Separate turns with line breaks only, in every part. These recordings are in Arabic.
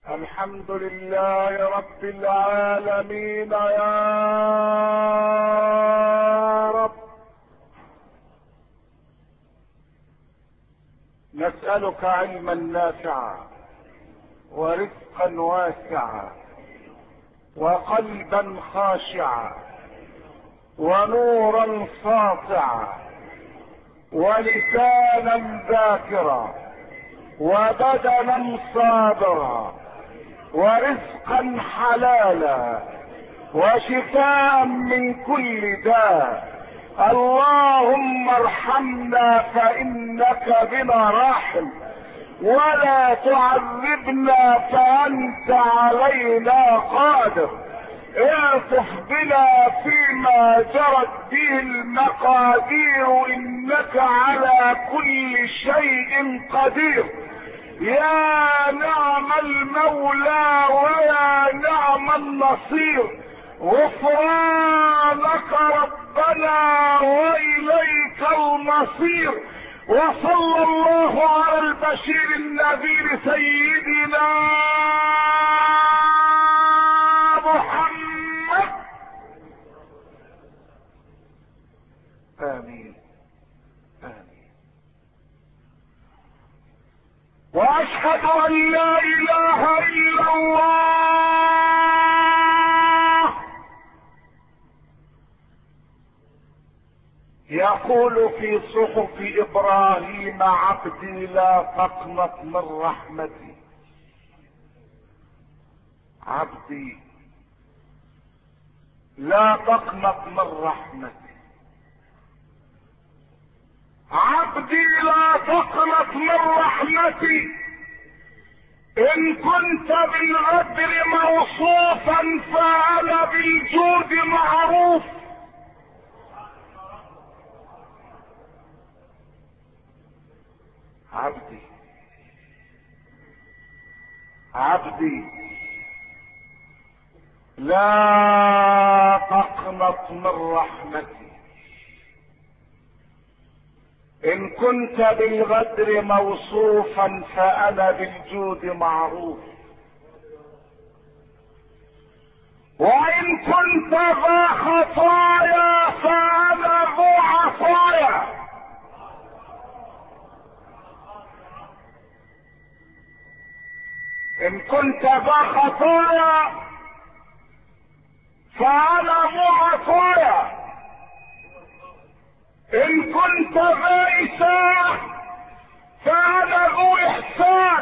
الحمد لله رب العالمين يا رب. نسألك علما نافعا ورزقا واسعا وقلبا خاشعا ونورا ساطعا ولسانا ذاكرا وبدنا صابرا ورزقا حلالا وشفاء من كل داء. اللهم ارحمنا فانك بنا راحم ولا تعذبنا فانت علينا قادر. الطف بنا فيما جرت به المقادير انك على كل شيء قدير. يا نعم المولى ويا نعم النصير. غفرانك ربنا واليك المصير. وصلى الله على البشير النذير سيدنا محمد. آمين آمين. وأشهد أن لا إله إلا الله. يقول في صحف إبراهيم عبدي لا تقنط من رحمتي. عبدي لا تقنط من رحمتي. عبدي لا تقنط من رحمتي. ان كنت بالغدر موصوفا فانا بالجود معروف. عبدي عبدي لا تقنط من رحمتي. ان كنت بالغدر موصوفا فانا بالجود معروف. وان كنت ذا خطايا فانا ذو عطايا. ان كنت ذا خطايا فانا ذو عطايا. ان كنت ذا إساءة فانا ذو احسان.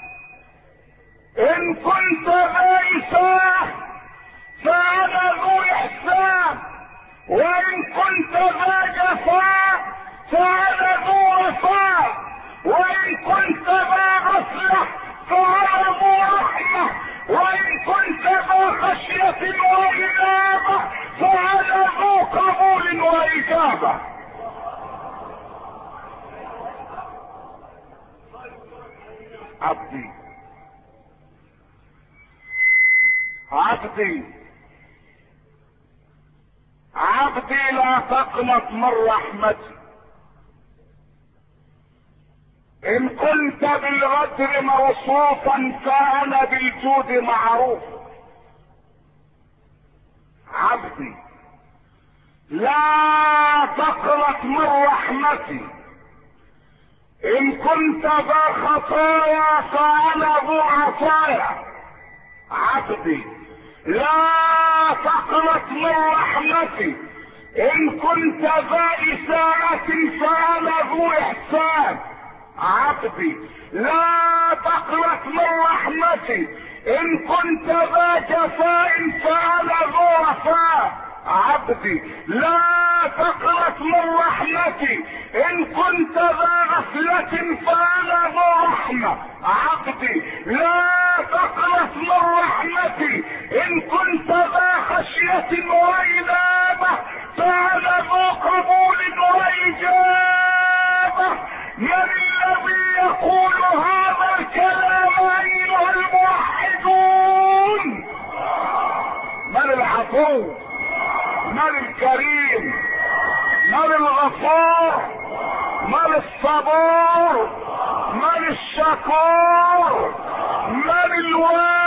ان كنت ذا إساءة فانا ذو احسان. وان كنت ذا جفاء فانا ذو وفاء. وان كنت ذا غفلة فانا ذو رحمة. وان كنت ذا خشية وإنابة فانا ذو قبول وإجابة. عبدي عبدي عبدي لا تقنط من رحمتي. ان كنت بالغدر موصوفا فانا بالجود معروف. عبدي لا تقنط من رحمتي. ان كنت ذا خطايا فانا ذو عطايا. عبدي لا تقنط من رحمتي. ان كنت ذا إساءة فانا ذو احسان. عبدي لا تقنط من رحمتي. ان كنت ذا جفاء فانا ذو وفاء. عبدي لا تقنط من رحمتي. ان كنت ذا غفلة فانا ذو رحمة. عبدي لا تقنط من رحمتي. ان كنت ذا خشية وإنابة فانا ذو قبول وإجابة. من الذي يقول هذا الكلام ايها الموحدون؟ من العفو؟ من الكريم؟ من الغفور؟ من الصبور؟ من الشكور؟ من الوالي؟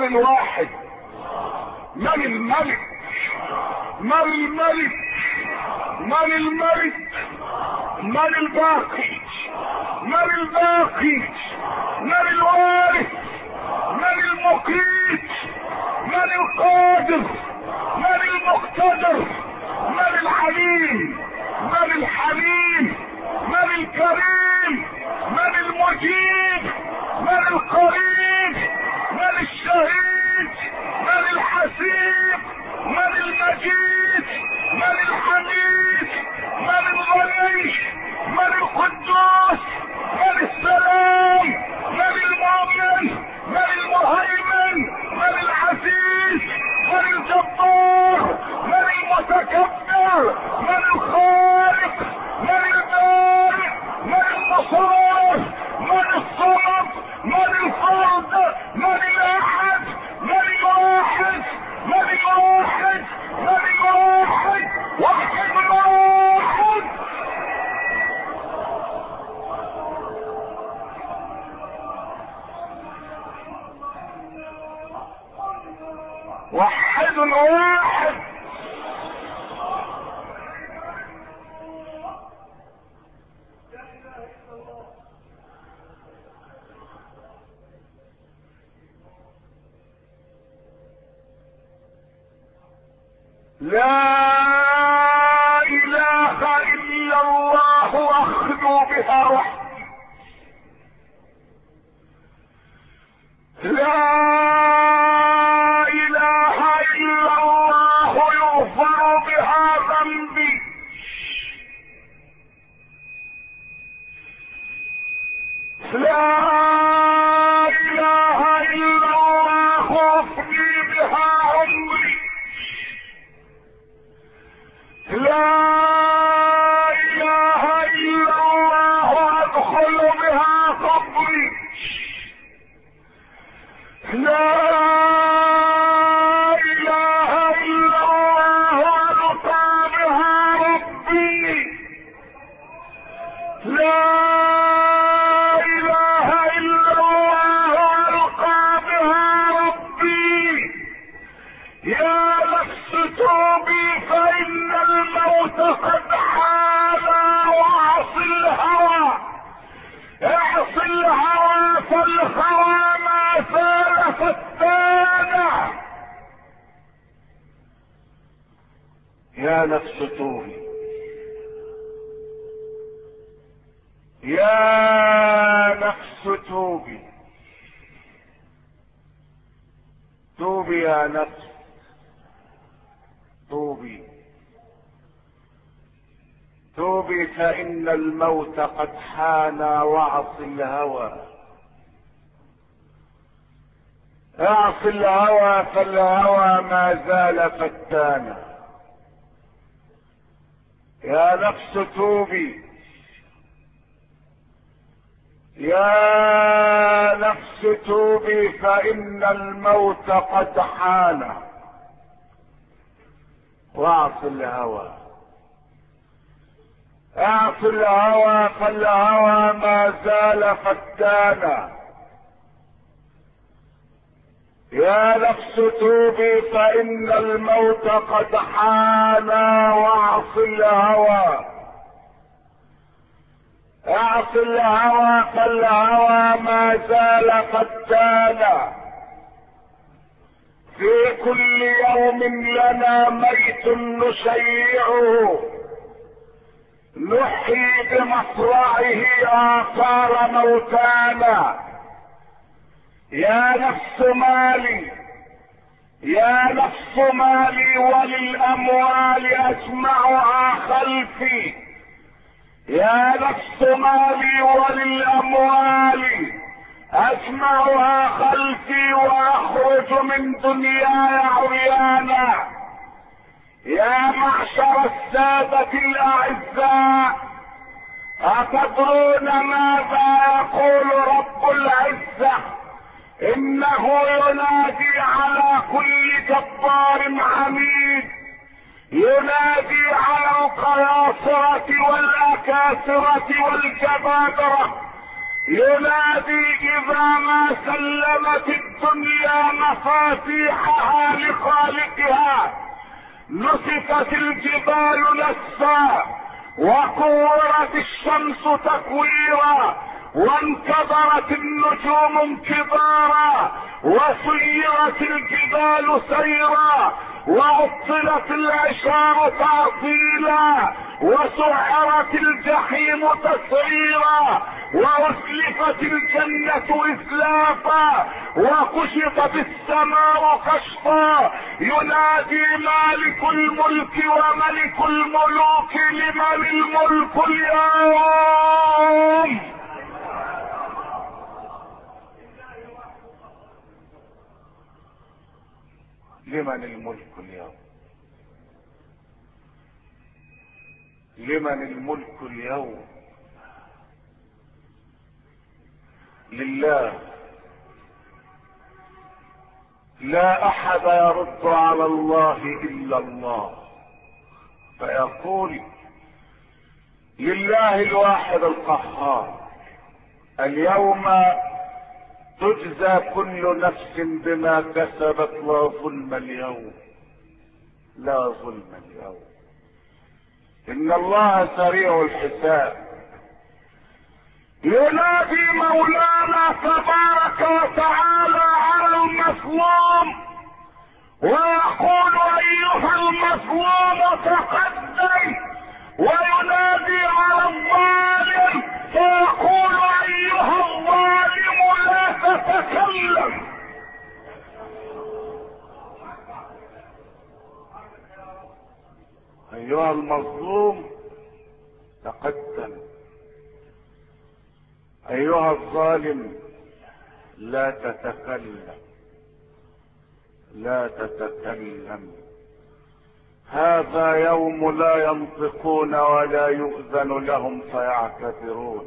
الواحد؟ من الملك؟ من الملك؟ من الملك؟ من الباقي؟ من الباقي؟ من الوارث؟ من المقيت؟ من القادر؟ من المقتدر؟ من العليم؟ من الحليم؟ من الكريم؟ من المجيب؟ من القريب؟ من الشهيد؟ من الحسيب؟ من المجيد؟ من الحميد؟ من الغني؟ من القدوس؟ من السلام؟ من المؤمن؟ من المهيمن؟ من العزيز؟ من الجبار؟ من المتكبر؟ من الخالق؟ من البارئ؟ من المصور؟ من الصمد؟ من الفرد؟ من الاحد؟ من الواحد؟ من الواحد؟ من الواحد؟ واحد الواحد. وحد واحد. لا اله الا الله اخلو بها وحدي. لا اله الا الله يغفر بها ذنبي. لا اله الا الله افني بها عمري. لا اله الا الله ادخل بها قبري. لا اله الا الله القى بها ربي. لا اله الا الله القى بها ربي. يا نفس توبي فان الموت قد حان واعص الهوى. اعص الهوى فالهوى ما زال فتانا. يا نفس توبي. يا نفس توبي. توبي يا نفس. توبي توبي فإن الموت قد حان واعص الهوى. اعص الهوى فالهوى ما زال فتانا. يا نفس توبي. يا نفس توبي فإن الموت قد حان واعص الهوى. اعص الهوى فالهوى ما زال فتانا. يا نفس توبي فإن الموت قد حان واعص الهوى. اعص الهوى فالهوى ما زال فتانا. في كل يوم لنا ميت نشيعه. نحيي بمصرعه آثار موتانا. يا نفس مالي. يا نفس مالي وللأموال أجمعها خلفي. يا نفس مالي وللأموال أجمعها خلفي وأخرج من دنياي عريانا. يا معشر السادة الأعزاء، أتدرون ماذا يقول رب العزة؟ إنه ينادي على كل جبار عنيد، ينادي على القياصرة والأكاسرة والجبابرة، ينادي اذا ما سلمت الدنيا مفاتيحها لخالقها نسفت الجبال نسفا وكورت الشمس تكويرا وانكدرت النجوم انكدارا وسيرت الجبال سيرا وعطلت العشار تعطيلا وسعرت الجحيم تسعيرا وأسلفت الجنة إسلافا وكشطت السماء كشطا ينادي مالك الملك وملك الملوك لمن الملك اليوم. لمن الملك اليوم؟ لمن الملك اليوم؟ لله. لا احد يرد على الله الا الله، فيقول لله الواحد القهار اليوم تجزى كل نفس بما كسبت لا ظلم اليوم، لا ظلم اليوم. ان الله سريع الحساب. ينادي مولانا تبارك وتعالى على المظلوم ويقول ايها المظلوم تقدم، وينادي على الظالم فيقول ايها الظالم لا تتكلم. ايها المظلوم تقدم، ايها الظالم لا تتكلم، لا تتكلم. هذا يوم لا ينطقون ولا يؤذن لهم فيعتذرون.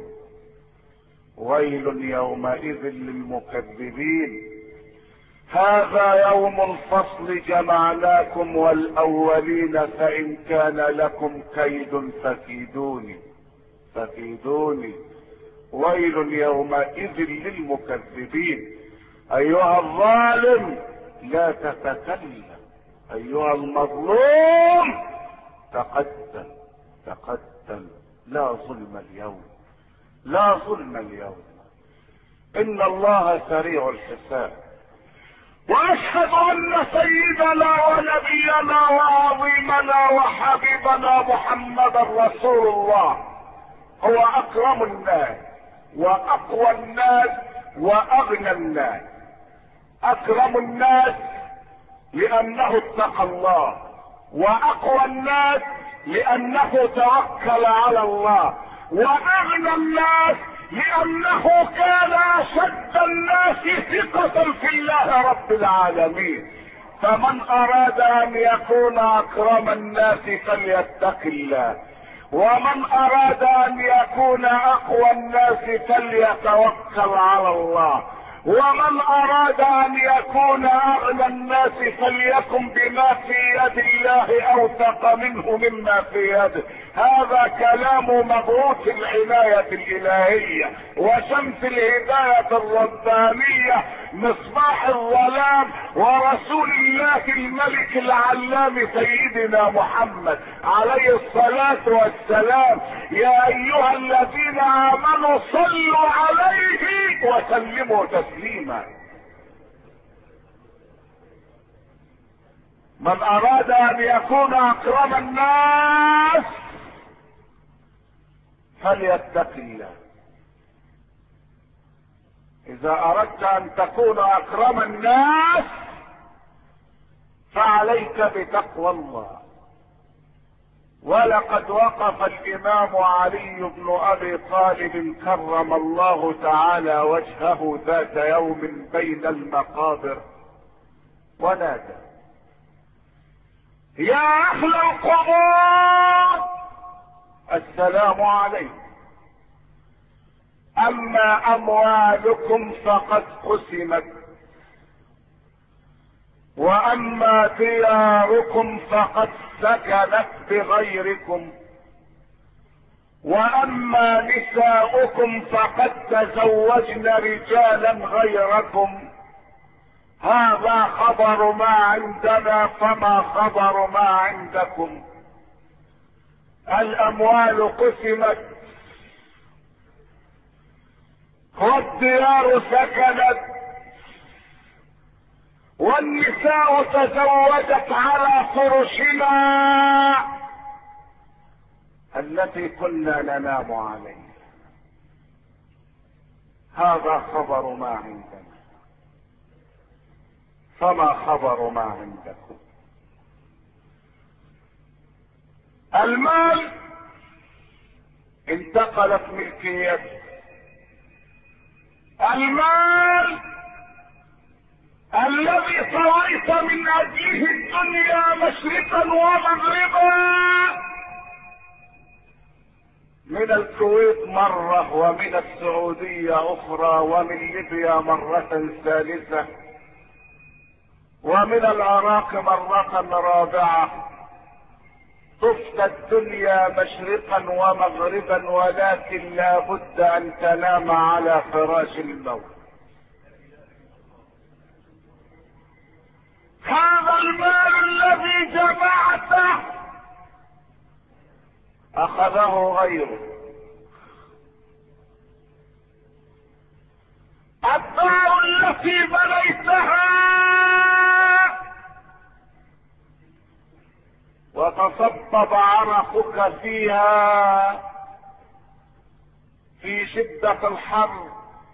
ويل يومئذ للمكذبين. هذا يوم الفصل جمعناكم والاولين فان كان لكم كيد فكيدوني فكيدوني. ويل يومئذ للمكذبين. ايها الظالم لا تتكلم، ايها المظلوم تقدم تقدم. لا ظلم اليوم، لا ظلم اليوم. ان الله سريع الحساب. واشهد ان سيدنا ونبينا وعظيمنا وحبيبنا محمدا رسول الله هو اكرم الناس واقوى الناس واغنى الناس. اكرم الناس لانه اتقى الله، واقوى الناس لانه توكل على الله، واغنى الناس لانه كان اشد الناس ثقة في الله رب العالمين. فمن اراد ان يكون اكرم الناس فليتق الله، ومن اراد ان يكون اقوى الناس فليتوكل على الله، ومن اراد ان يكون اغنى الناس فليكن بما في يد الله اوثق منه مما في يده. هذا كلام مبعوث العناية الالهية وشمس الهداية الربانية مصباح الظلام ورسول الله الملك العلام سيدنا محمد عليه الصلاة والسلام. يا ايها الذين امنوا صلوا عليه وسلموا تسليما. من اراد ان يكون اكرم الناس فليتق الله. اذا اردت ان تكون اكرم الناس فعليك بتقوى الله. ولقد وقف الامام علي بن ابي طالب كرم الله تعالى وجهه ذات يوم بين المقابر ونادى: يا اهل القبور السلام عليكم، اما اموالكم فقد قسمت، واما دياركم فقد سكنت بغيركم، واما نساؤكم فقد تزوجن رجالا غيركم. هذا خبر ما عندنا، فما خبر ما عندكم؟ الاموال قسمت والديار سكنت والنساء تزوجت على فرشنا التي كنا ننام عليها. هذا خبر ما عندنا، فما خبر ما عندكم؟ المال انتقلت ملكيته. المال الذي طويت من اجله الدنيا مشرقا ومغربا، من الكويت مرة ومن السعودية اخرى ومن ليبيا مرة ثالثة ومن العراق مرة رابعة، تفنى الدنيا مشرقا ومغربا، ولكن لا بد ان تنام على فراش الموت. هذا المال الذي جمعته اخذه غيره. الدار التي بنيتها وتصبب عرقك فيها في شدة الحر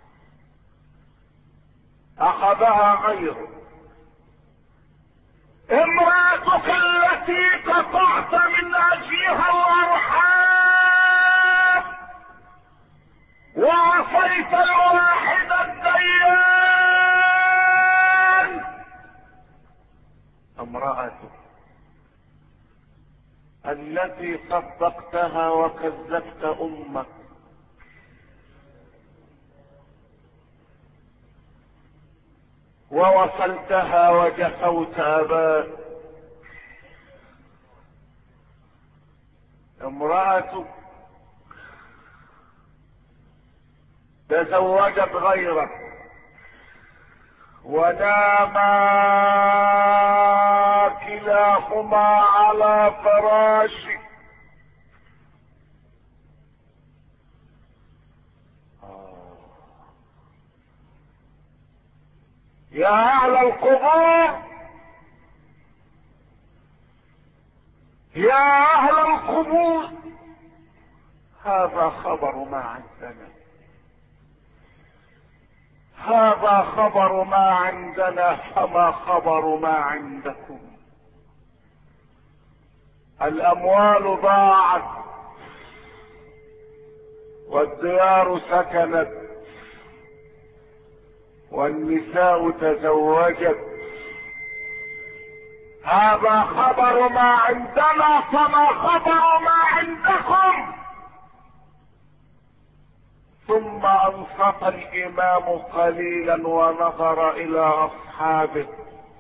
اخذها غيره. امرأتك التي قطعت من اجلها الارحام وعصيت الواحد الديان، امرأتك التي صدقتها وكذبت امك ووصلتها وجفوت اباك. امرأة تزوجت غيرك وناما كلاهما على فراشك. يا اهل القبور، يا اهل القبور، هذا خبر ما عندنا، هذا خبر ما عندنا، فما خبر ما عندكم؟ الاموال ضاعت والديار سكنت والنساء تزوجت. هذا خبر ما عندنا، فما خبر ما عندكم؟ ثم انصت الامام قليلا ونظر الى اصحابه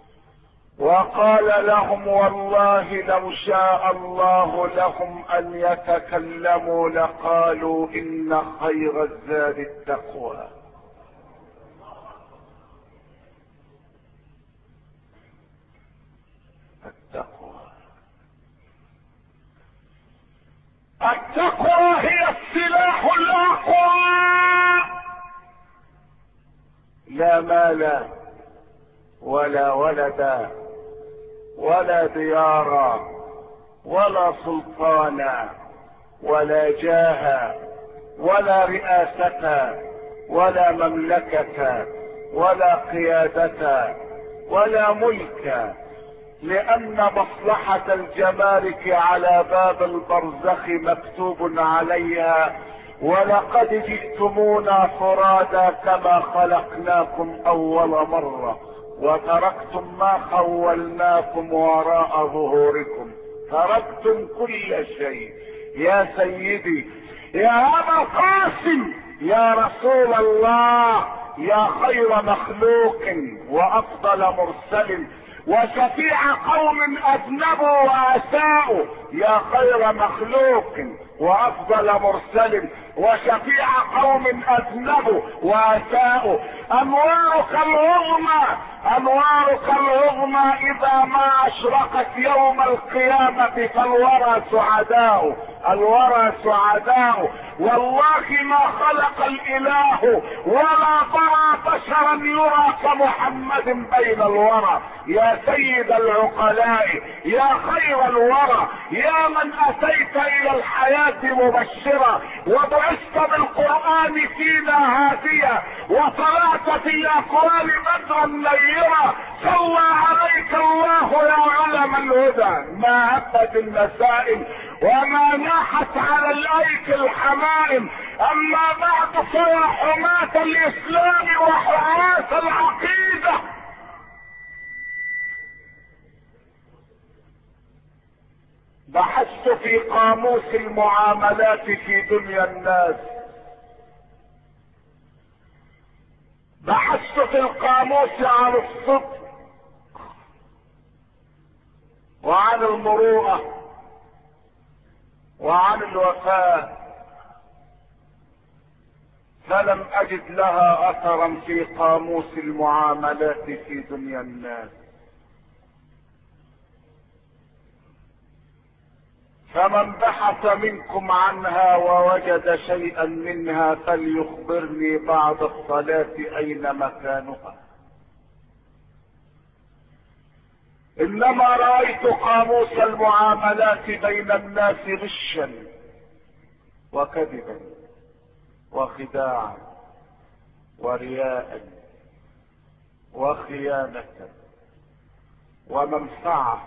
وقال لهم: والله لو شاء الله لهم ان يتكلموا لقالوا ان خير الزاد التقوى. التقوى هي السلاح الاقوى. لا مال ولا ولدا ولا ديارا ولا سلطانا ولا جاها ولا رئاسة ولا مملكة ولا قيادة ولا ملك، لان مصلحة الجمارك على باب البرزخ مكتوب عليها: ولقد جئتمونا فرادا كما خلقناكم اول مرة وتركتم ما خولناكم وراء ظهوركم، تركتم كل شيء. يا سيدي، يا ابا القاسم، يا رسول الله، يا خير مخلوق وافضل مرسل وشفيع قوم اذنبوا واساءوا يا خير مخلوق وافضل مرسل وشفيع قوم اذنبوا واساءوا. انوارك العظمى انوارك العظمى اذا ما اشرقت يوم القيامة فالورى سعداء الورى سعداء. والله ما خلق الاله ولا ضرى بشرا يرى كمحمد بين الورى. يا سيد العقلاء يا خير الورى يا من اتيت الى الحياة مبشرا وبعثت بالقرآن فينا هاديا وطلعت في الاقوال بدرا نيرا. صلى عليك الله يا علم الهدى ما هبت المسائل وما ناحت على الايك الحمائم. اما بعد فيا حماة الاسلام وحراس العقيدة، بحثت في قاموس المعاملات في دنيا الناس، بحثت في القاموس عن الصدق وعن المروءة وعن الوفاء، فلم اجد لها اثرا في قاموس المعاملات في دنيا الناس. فمن بحث منكم عنها ووجد شيئا منها فليخبرني بعد الصلاة اين مكانها. انما رأيت قاموس المعاملات بين الناس غشا وكذبا وخداعا ورياء وخيانة ومنفعة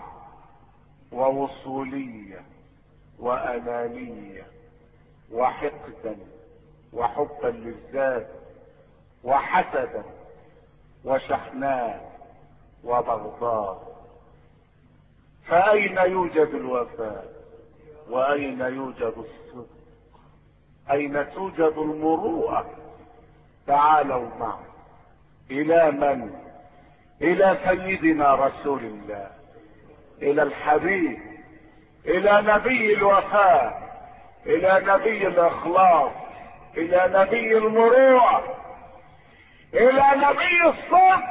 ووصولية وأنانية وحقدا وحبا للذات وحسدا وشحناء وبغضاء. فأين يوجد الوفاء وأين يوجد الصدق؟ أين توجد المروءة؟ تعالوا معي إلى من؟ إلى سيدنا رسول الله، إلى الحبيب، إلى نبي الوفاء، إلى نبي الإخلاص، إلى نبي المروءة، إلى نبي الصدق.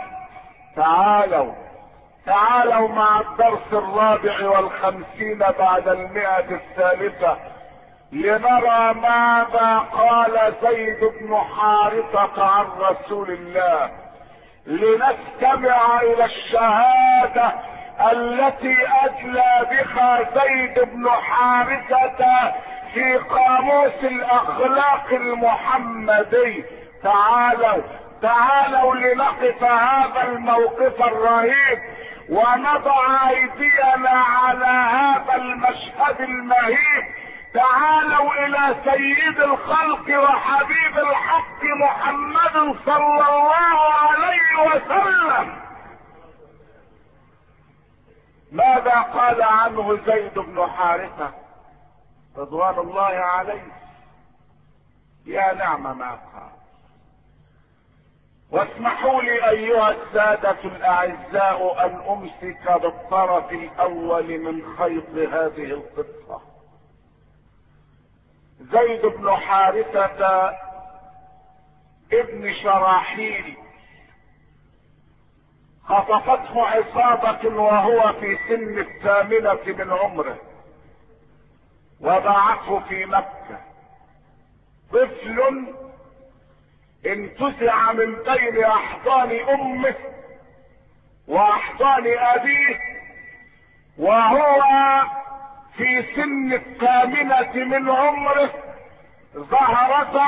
تعالوا مع الدرس 54 بعد 100 لنرى ماذا قال زيد بن حارثة عن رسول الله، لنستمع الى الشهادة التي ادلى بها زيد بن حارثة في قاموس الاخلاق المحمدي. تعالوا لنقف هذا الموقف الرهيب ونضع ايدينا على هذا المشهد المهيب. تعالوا الى سيد الخلق وحبيب الحق محمد صلى الله عليه وسلم. ماذا قال عنه زيد بن حارثة رضوان الله عليه؟ يا نعم ما قال. واسمحوا لي ايها السادة الاعزاء ان امسك بالطرف الاول من خيط هذه القصة. زيد بن حارثة ابن شراحيل خطفته عصابة وهو في سن 8 من عمره وباعته في مكة. طفل انتزع من بين احضان امه واحضان ابيه وهو في سن 8 من عمره، زهرة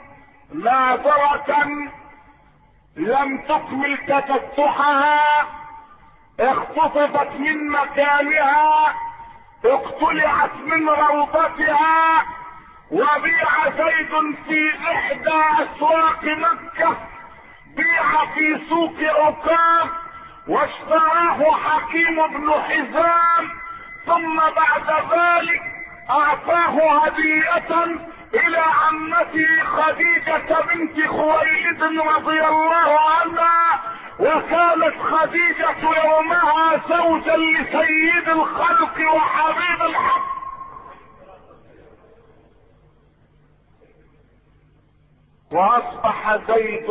ناظرة لم تكمل تفتحها، اختطفت من مكانها، اقتلعت من روضتها، وبيع زيد في احدى اسواق مكة، بيع في سوق عكاظ، واشتراه حكيم بن حزام، ثم بعد ذلك اعطاه هدية الى عمته خديجة بنت خويلد رضي الله عنها. وكانت خديجة يومها زوجا لسيد الخلق وحبيب الحق واصبح زيد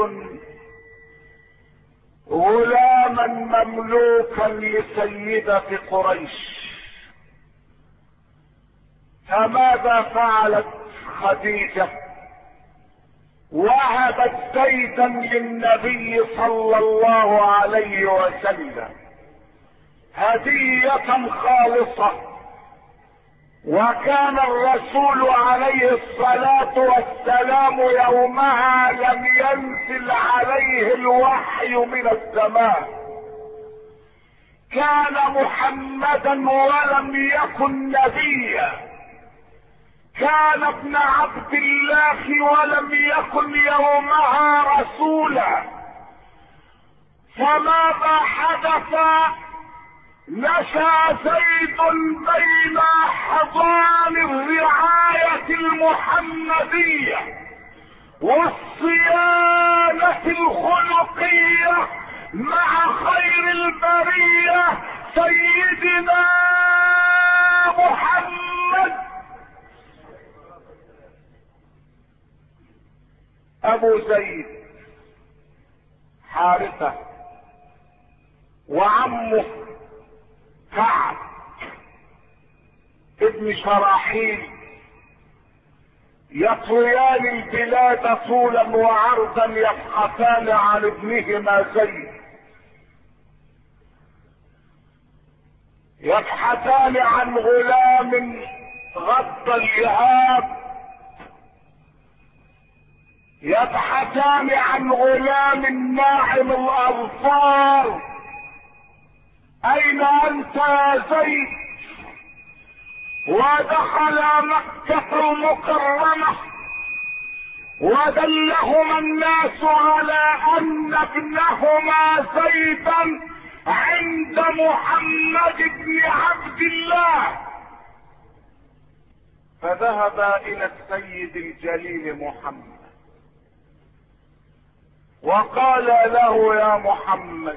غلاما مملوكا لسيدة قريش. فماذا فعلت خديجة؟ وهبت زيدا للنبي صلى الله عليه وسلم هدية خالصة. وكان الرسول عليه الصلاة والسلام يومها لم ينزل عليه الوحي من السماء. كان محمدا ولم يكن نبيا، كان ابن عبد الله ولم يكن يومها رسولا. فماذا حدث؟ نشأ زيد بين حضان الرعاية المحمدية والصيانة الخلقية مع خير البرية سيدنا محمد. ابو زيد حارثة وعمه كعب ابن شراحيل يطويان البلاد طولا وعرضا يبحثان عن ابنهما زيد، يبحثان عن غلام غض اللهاب، يبحثان عن غلام ناعم الاظفار. اين انت يا زيد؟ ودخل مكة المكرمة ودلهما الناس على ان ابنهما زيدا عند محمد بن عبد الله. فذهبا الى السيد الجليل محمد وقال له: يا محمد،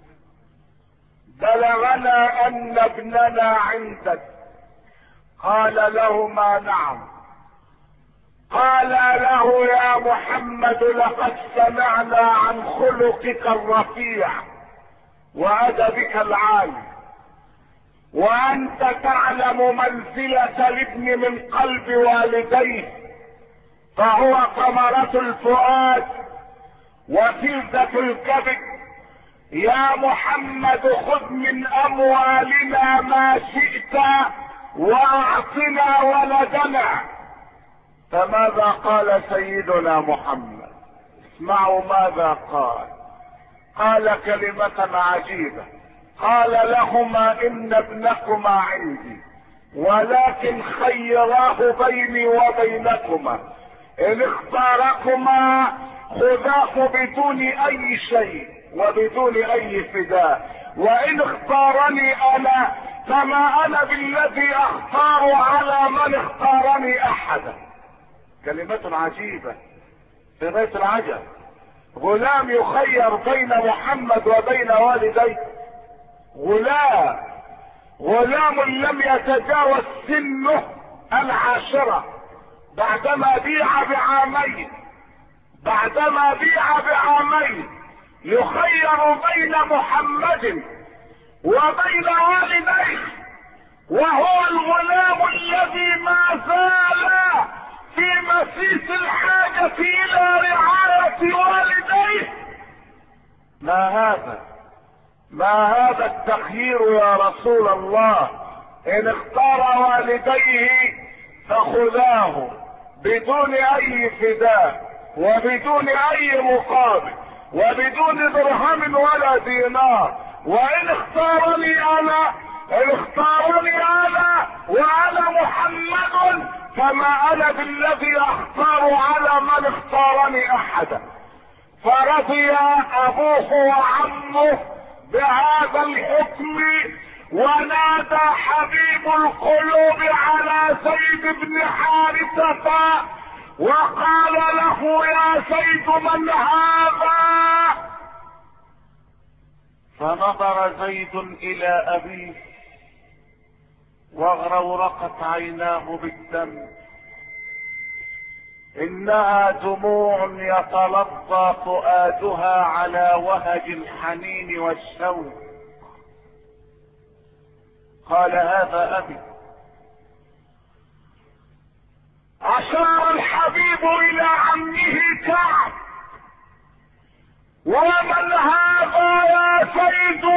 بلغنا ان ابننا عندك. قال لهما: نعم. قال له: يا محمد، لقد سمعنا عن خلقك الرفيع وادبك العالي، وانت تعلم منزلة الابن من قلب والديه، فهو ثمرة الفؤاد وفلذة الكبد. يا محمد، خذ من اموالنا ما شئت واعطنا ولدنا. فماذا قال سيدنا محمد؟ اسمعوا ماذا قال. قال كلمة عجيبة. قال لهما: ان ابنكما عندي، ولكن خيراه بيني وبينكما، ان اختاركما خذاه بدون اي شيء وبدون اي فداء، وان اختارني انا فما انا بالذي اختار على من اختارني احدا. كلمة عجيبة في بيت العجب. غلام يخير بين محمد وبين والديه. غلام لم يتجاوز سنه 10 بعدما بيع بعامين يخير بين محمد وبين والديه، وهو الغلام الذي ما زال في مسيس الحاجة الى رعاية والديه. ما هذا التخيير يا رسول الله؟ ان اختار والديه فخذاه بدون اي فداء وبدون اي مقابل وبدون درهم ولا دينار. وان اختارني انا وانا محمد فما انا بالذي اختار على من اختارني احدا. فرضي ابوه وعمه بهذا الحكم، ونادى حبيب القلوب على زيد بن حارثة وقال له: يا زيد، من هذا؟ فنظر زيد الى ابيه واغرورقت عيناه بالدم. انها دموع يتلظى فؤادها على وهج الحنين والشوق. قال هذا ابي. اشار الحبيب الى عمه كعب: ومن هذا يا زيد؟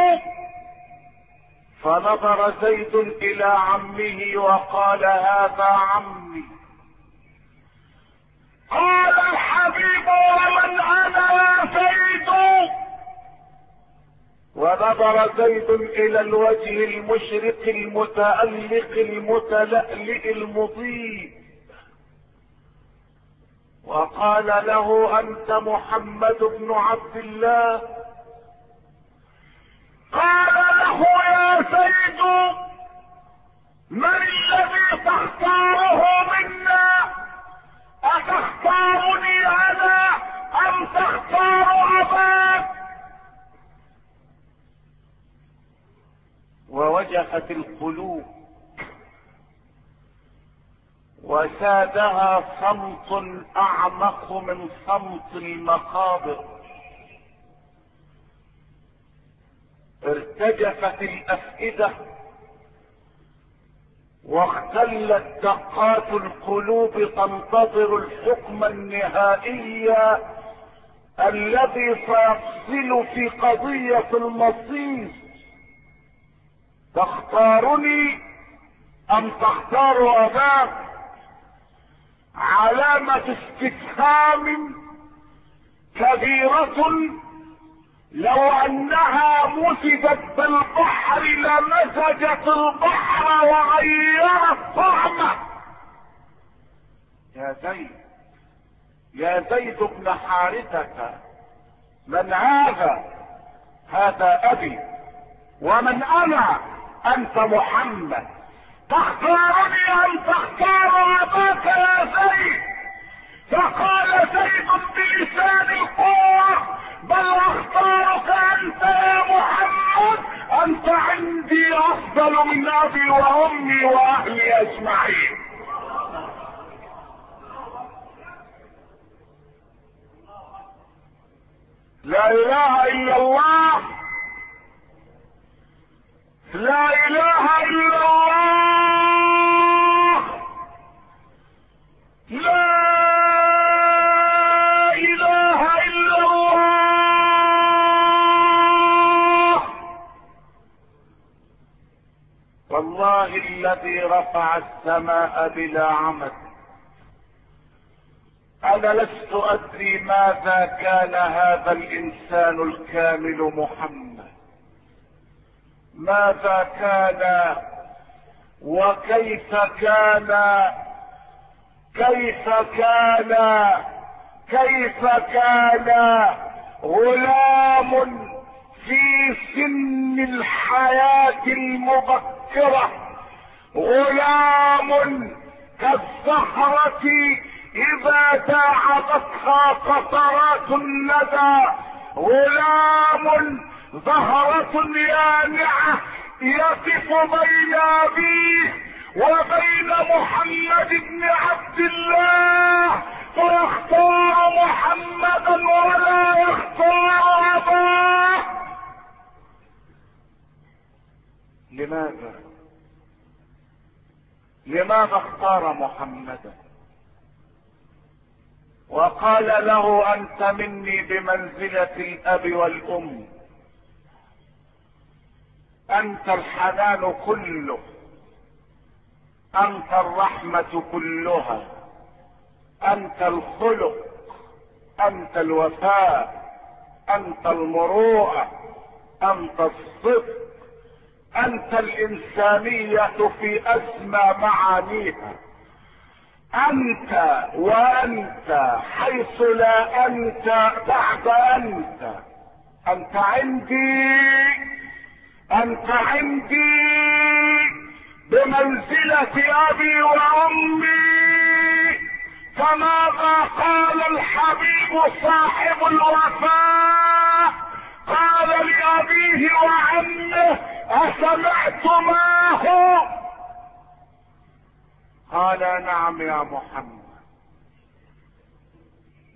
فنظر زيد الى عمه وقال هذا عمي. قال الحبيب: ومن انا يا زيد؟ ونظر زيد الى الوجه المشرق المتألق المتلألئ المضيء وقال له: انت محمد بن عبد الله؟ قال له: يا زيد، من الذي تختاره منا؟ اتختارني انا ام تختار اباك؟ ووجفت القلوب وسادها صمت اعمق من صمت المقابر. ارتجفت الافئدة واختلت دقات القلوب تنتظر الحكم النهائي الذي سيفصل في قضية المصير. تختارني ام تختار اباك؟ علامة استفهام كبيرة لو انها مزجت بالبحر لمزجت البحر وغيرت طعمه. يا زيد، يا زيد بن حارثة، من هذا؟ هذا ابي. ومن انا؟ انت محمد. تختارني ام تختار اباك يا زيد؟ فقال زيد بلسان القوة: بل اختارك انت يا محمد، انت عندي افضل من ابي وامي واهلي اجمعين. لا اله الا الله، لا اله الا الله، لا اله الا الله. والله الذي رفع السماء بلا عمد، انا لست ادري ماذا كان هذا الانسان الكامل محمد، ماذا كان وكيف كان، كيف كان، كيف كان غلام في سن الحياة المبكرة، غلام كالزهرة اذا داعبتها قطرات الندى، غلام زهرة يانعة يقف بين ابيه وبين محمد بن عبد الله، فيختار محمدا ولا يختار اباه. لماذا؟ لماذا اختار محمدا؟ وقال له: انت مني بمنزلة الاب والام، انت الحنان كله، انت الرحمة كلها، انت الخلق، انت الوفاء، انت المروءة، انت الصدق، انت الانسانية في اسمى معانيها، انت وانت حيث لا انت بعد انت. انت عندي، انت عندي بمنزلة ابي وامي، فماذا قال الحبيب صاحب الوفاء؟ قال لابيه وعمه: اسمعتماه؟ قال: نعم يا محمد.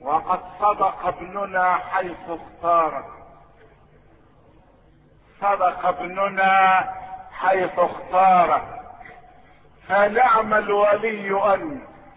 وقد صدق ابننا حيث اختارك، صدق ابننا حيث اختارك. فنعم الولي انت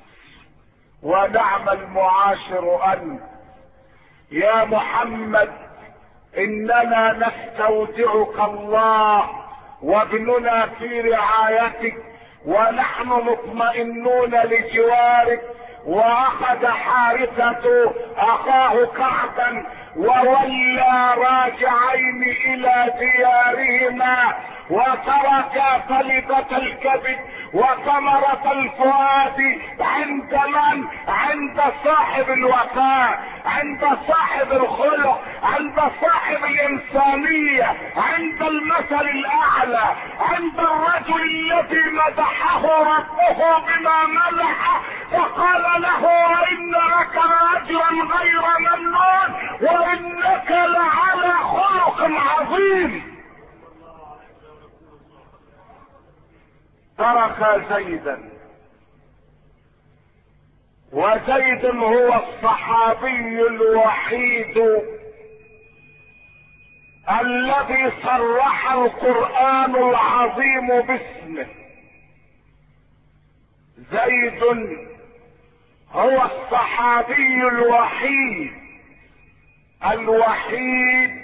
ونعم المعاشر انت. يا محمد اننا نستودعك الله وابننا في رعايتك ونحن مطمئنون لجوارك. واخذ حارثة اخاه كعبا وولى راجعين الى ديارهما وترك فلذة الكبد وثمرة الفؤاد عند من؟ عند صاحب الوفاء، عند صاحب الخلق، عند صاحب الانسانية، عند المثل الاعلى، عند الرجل الذي مدحه ربه بما مدحه فقال له وان لك لاجرا غير ممنون وانك لعلى خلق عظيم. ترك زيدا، وزيد هو الصحابي الوحيد الذي صرح القرآن العظيم باسمه. زيد هو الصحابي الوحيد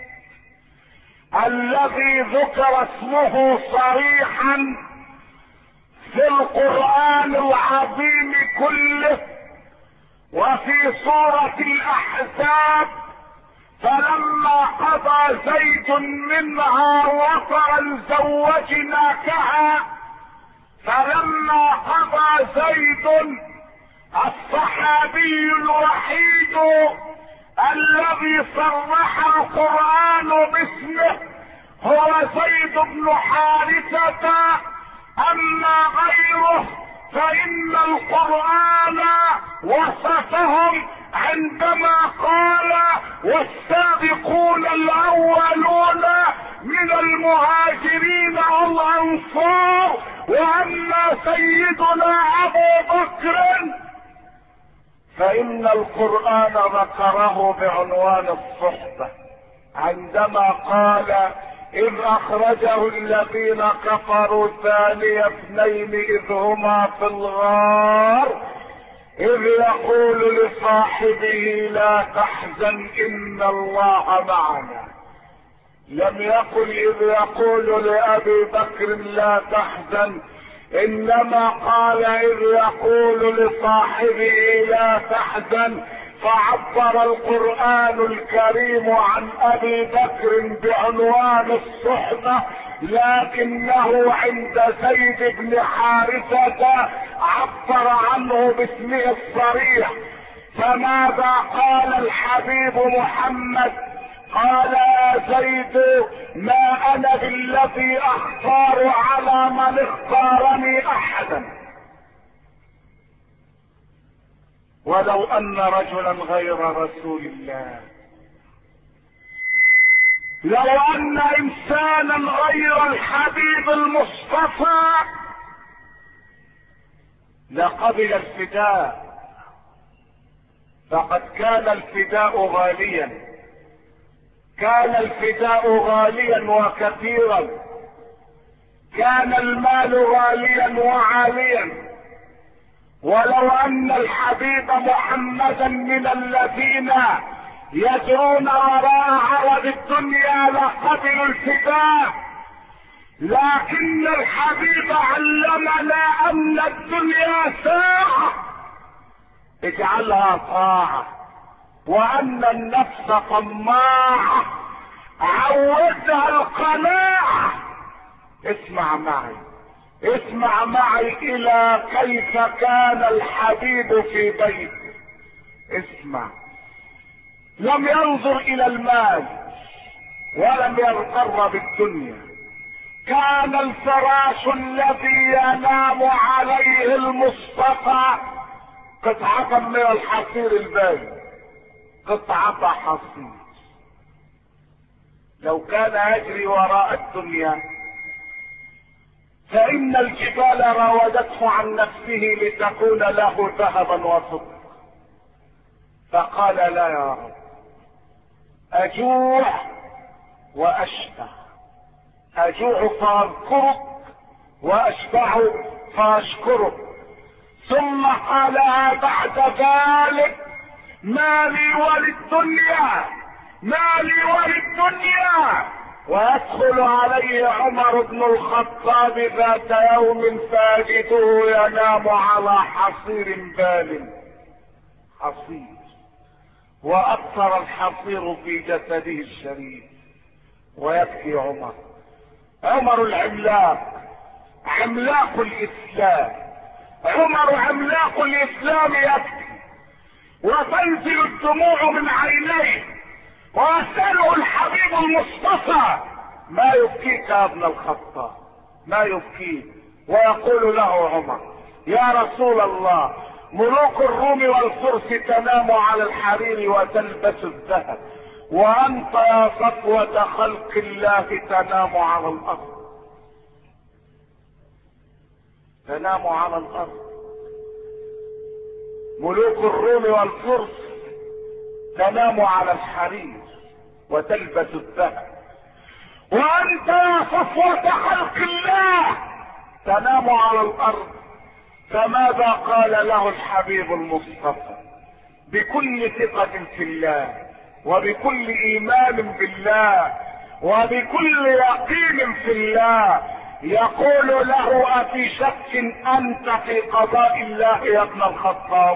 الذي ذكر اسمه صريحا في القرآن العظيم كله وفي سورة الأحزاب. فلما قضى زيد منها وطرا زوجناكها، فلما قضى زيد الصحابي الوحيد الذي صرح القرآن باسمه هو زيد بن حارثة. اما غيره فان القرآن وصفهم عندما قال والسابقون الاولون من المهاجرين والانصار. واما سيدنا ابو بكر فان القرآن ذكره بعنوان الصحبة عندما قال إذ أخرجه الذين كفروا ثاني اثنين إذ هما في الغار إذ يقول لصاحبه لا تحزن إن الله معنا. لم يقل إذ يقول لأبي بكر لا تحزن، إنما قال إذ يقول لصاحبه لا تحزن. فعبر القرآن الكريم عن ابي بكر بعنوان الصحبة، لكنه عند زيد بن حارثة عبر عنه باسمه الصريح. فماذا قال الحبيب محمد؟ قال يا زيد ما انا بالذي اختار على من اختارني احدا، ولو ان رجلا غير رسول الله، لو ان انسانا غير الحبيب المصطفى لقبل الفداء. فقد كان الفداء غاليا، كان الفداء غاليا وكثيرا، كان المال غاليا وعاليا. ولو ان الحبيب محمدا من الذين يجرون وراء عرض الدنيا لقبلوا الفداء، لكن الحبيب علمنا ان الدنيا ساعة اجعلها طاعة، وان النفس طماعة عودها القناعة. اسمع معي، اسمع معي الى كيف كان الحبيب في بيته. اسمع، لم ينظر الى المال ولم يغتر بالدنيا. كان الفراش الذي ينام عليه المصطفى قطعة من الحصير البارد، قطعة حصير. لو كان يجري وراء الدنيا فإن الجبال راودته عن نفسه لتكون له ذهبا وفضة، فقال لا يا رب، اجوع واشبع، اجوع فاذكرك واشبع فاشكرك. ثم قال بعد ذلك ما لي وللدنيا، ما لي وللدنيا. ويدخل عليه عمر بن الخطاب ذات يوم فاجده ينام على حصير بال، حصير، واكثر الحصير في جسده الشريف، ويبكي عمر. عمر العملاق، عملاق الاسلام، عمر عملاق الاسلام يبكي وتنزل الدموع من عينيه، ويسأله الحبيب المصطفى ما يبكيك يا ابن الخطاب، ما يبكيك؟ ويقول له عمر يا رسول الله ملوك الروم والفرس تنام على الحرير وتلبس الذهب، وانت يا صفوة خلق الله تنام على الارض، تنام على الارض. ملوك الروم والفرس تنام على الحرير وتلبس الذهب، وانت يا صفوة خلق الله تنام على الارض. فماذا قال له الحبيب المصطفى بكل ثقة في الله، وبكل ايمان بالله، وبكل يقين في الله؟ يقول له افي شك انت في قضاء الله يا ابن الخطاب؟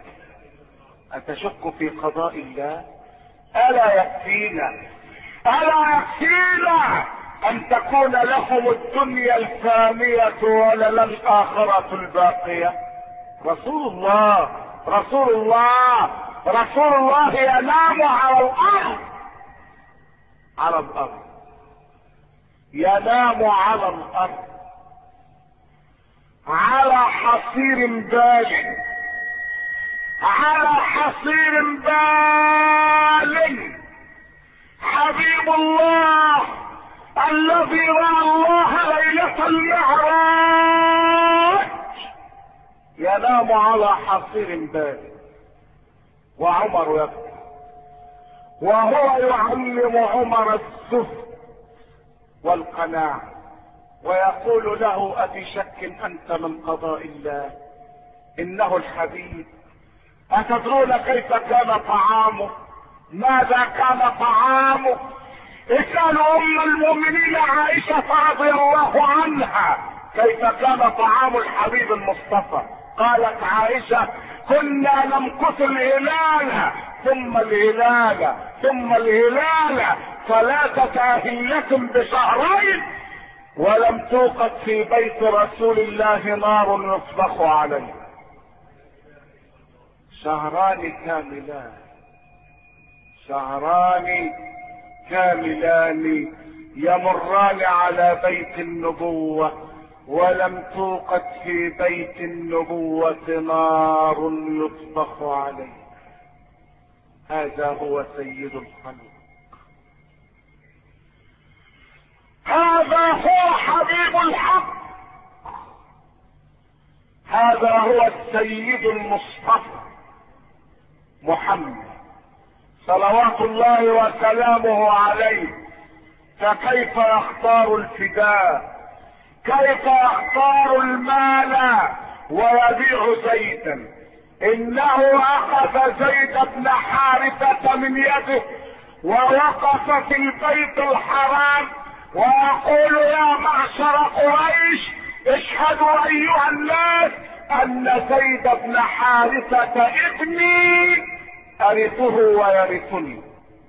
أتشك في قضاء الله؟ ألا يكفينا، ألا يكفينا أن تكون لهم الدنيا الفانية ولنا الآخرة الباقية؟ رسول الله، رسول الله، رسول الله ينام على الأرض، على الأرض، ينام على الأرض على حصير بال، على حصير بال. حبيب الله الذي رأى الله ليلة المعراج ينام على حصير بال، وعمر يبكي، وهو يعلم عمر الزهد والقناعة، ويقول له أفي شك أنت من قضاء الله؟ إنه الحبيب. أتدرون كيف كان طعامه؟ ماذا كان طعامه؟ اسألوا أم المؤمنين عائشة رضي الله عنها كيف كان طعام الحبيب المصطفى. قالت عائشة كنا نمكث الهلال ثم الهلال ثم الهلال 3 أهلة بشهرين، ولم توقد في بيت رسول الله نار يطبخ عليه. 2 كاملان، 2 كاملان يمران على بيت النبوة، ولم توقد في بيت النبوة نار يطبخ عليه. هذا هو سيد الخلق، هذا هو حبيب الحق، هذا هو السيد المصطفى محمد صلوات الله وسلامه عليه. فكيف يختار الفداء؟ كيف يختار المال ويبيع زيدا؟ انه اخذ زيد بن حارثة من يده ووقف في البيت الحرام ويقول يا معشر قريش اشهدوا ايها الناس ان زيد بن حارثة ابني ارثه ويرثني.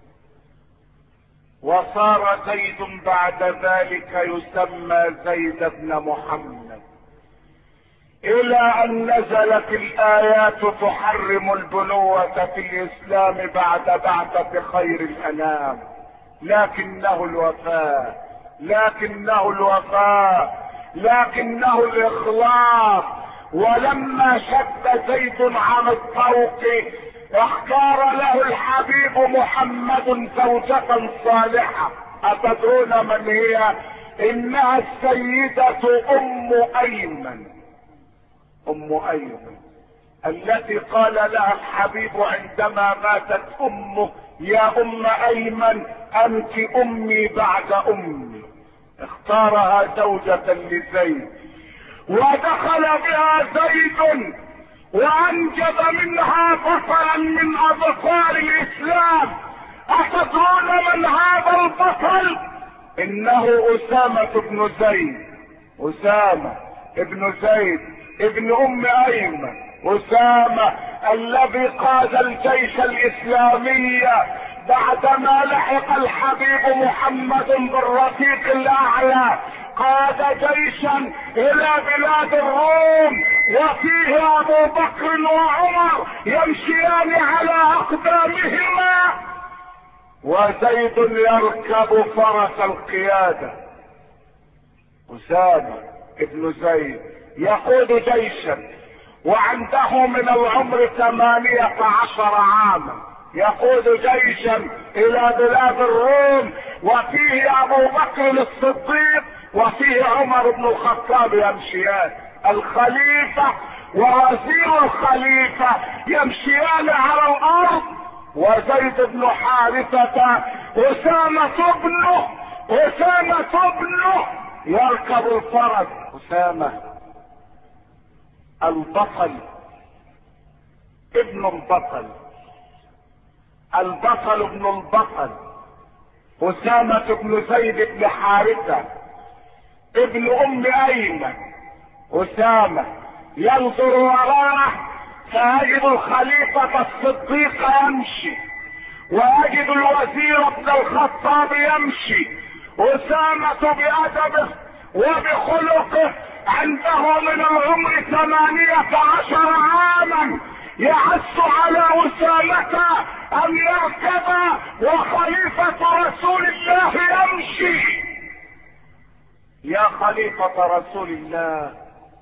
وصار زيد بعد ذلك يسمى زيد بن محمد، الى ان نزلت الايات تحرم البنوة في الاسلام بعد بعثة خير الانام. لكنه الوفاء، لكنه الوفاء، لكنه الاخلاص. ولما شد زيد عن الطوق اختار له الحبيب محمد زوجة صالحة. أتدرون من هي؟ إنها السيدة أم أيمن. أم أيمن التي قال لها الحبيب عندما ماتت امه: يا ام ايمن انت امي بعد امي. اختارها زوجة لزيد، ودخل بها زيد وانجب منها بطلا من ابطال الاسلام. اتدرون من هذا البطل؟ انه اسامة بن زيد. اسامة ابن زيد ابن ام ايمن، اسامة الذي قاد الجيش الاسلامي بعدما لحق الحبيب محمد بالرفيق الاعلى. قاد جيشا الى بلاد الروم وفيه ابو بكر وعمر يمشيان على اقدامهما، وزيد يركب فرس القيادة. اسامة ابن زيد يقود جيشا وعنده من العمر 18 عاما، يقود جيشا الى بلاد الروم وفيه ابو بكر الصديق وفيه عمر بن الخطاب يمشيان. الخليفة ووزير الخليفة يمشيان على الارض، وزيد بن حارثة اسامة ابنه يركب الفرس. اسامة البطل ابن البطل، البطل ابن البطل، اسامة بن زيد بن حارثة ابن ام ايمن. اسامة ينظر وراءه فيجد الخليفة الصديق يمشي، ويجد الوزير ابن الخطاب يمشي. اسامة بأدبه وبخلقه عنده من العمر 18 عاما يحث على اسامة ان يركب وخليفة رسول الله يمشي. يا خليفة رسول الله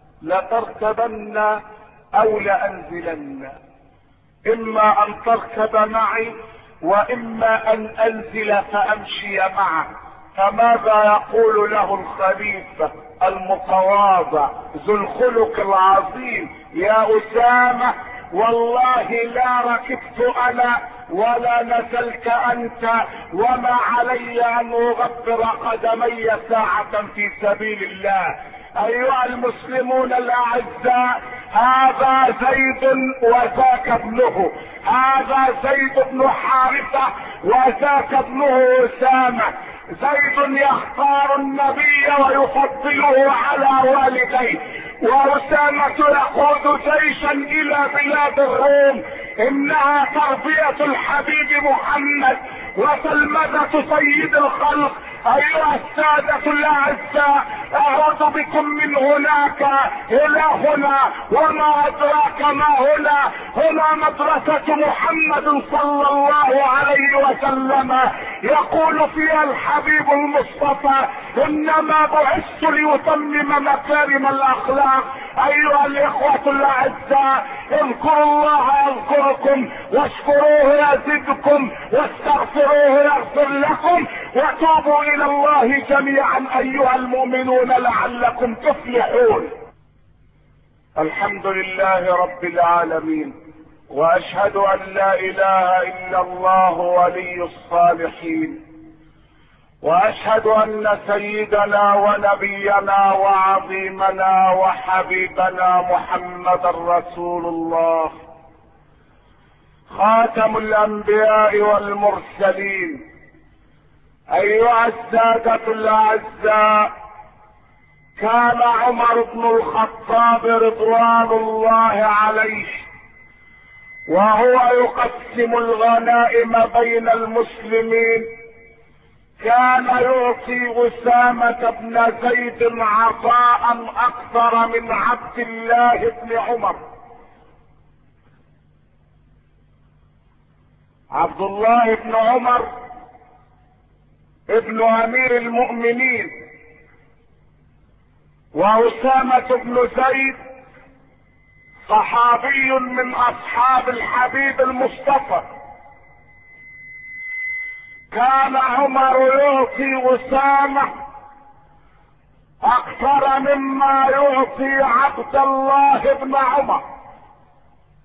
لتركبن او لانزلن، اما ان تركب معي واما ان انزل فامشي معه. فماذا يقول له الخليفة المتواضع ذو الخلق العظيم؟ يا اسامة والله لا ركبت انا ولا نزلت انت، وما علي ان اغبر قدمي ساعة في سبيل الله. ايها المسلمون الاعزاء، هذا زيد وذاك ابنه، هذا زيد بن حارثة وذاك ابنه اسامة. زيد يختار النبي ويفضله على والديه، واسامة يقود جيشا الى بلاد الروم. انها تربية الحبيب محمد وتلمذة سيد الخلق. ايها السادة الاعزاء، اعود بكم من هناك الى هنا، وما ادراك ما هنا. هنا مدرسة محمد صلى الله عليه وسلم، يقول فيها الحبيب المصطفى: انما بعثت لاتمم مكارم الاخلاق. ايها الاخوة الاعزاء، اذكروا الله يذكركم، واشكروه يزدكم، واستغفروه يغفر لكم، وتوبوا الى الله جميعا ايها المؤمنون لعلكم تفلحون. الحمد لله رب العالمين، واشهد ان لا اله الا الله ولي الصالحين، واشهد ان سيدنا ونبينا وعظيمنا وحبيبنا محمد رسول الله خاتم الانبياء والمرسلين. ايها السادة الاعزاء، كان عمر بن الخطاب رضوان الله عليه وهو يقسم الغنائم بين المسلمين كان يعطي اسامة بن زيد عطاء اكثر من عبد الله بن عمر. عبد الله بن عمر ابن امير المؤمنين، واسامة بن زيد صحابي من اصحاب الحبيب المصطفى. كان عمر يعطي اسامة اكثر مما يعطي عبد الله بن عمر.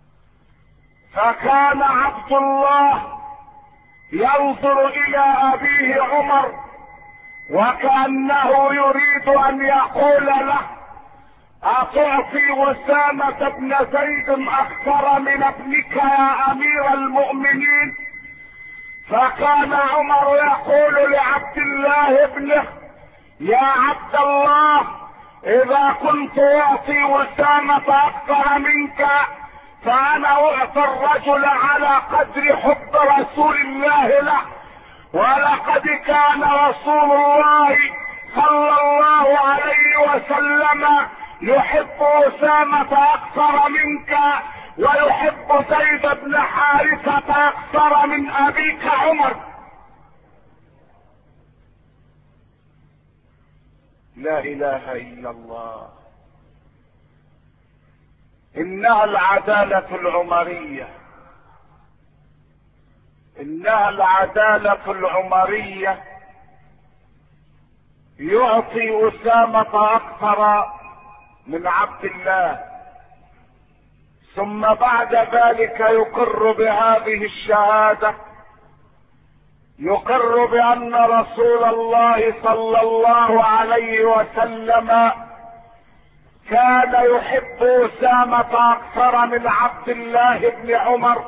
فكان عبد الله ينظر الى ابيه عمر وكأنه يريد ان يقول له: أتعطي أسامة بن زيد أكثر من ابنك يا أمير المؤمنين؟ فكان عمر يقول لعبد الله ابنه: يا عبد الله، إذا كنت أعطي أسامة أكثر منك فأنا أعطي الرجل على قدر حب رسول الله له، ولقد كان رسول الله صلى الله عليه وسلم يحب أسامة أكثر منك، ويحب زيد بن حارثة أكثر من أبيك عمر. لا إله إلا الله. إنها العدالة العمرية، إنها العدالة العمرية. يعطي أسامة أكثر من عبد الله، ثم بعد ذلك يقر بهذه الشهادة، يقر بأن رسول الله صلى الله عليه وسلم كان يحب أسامة أكثر من عبد الله بن عمر،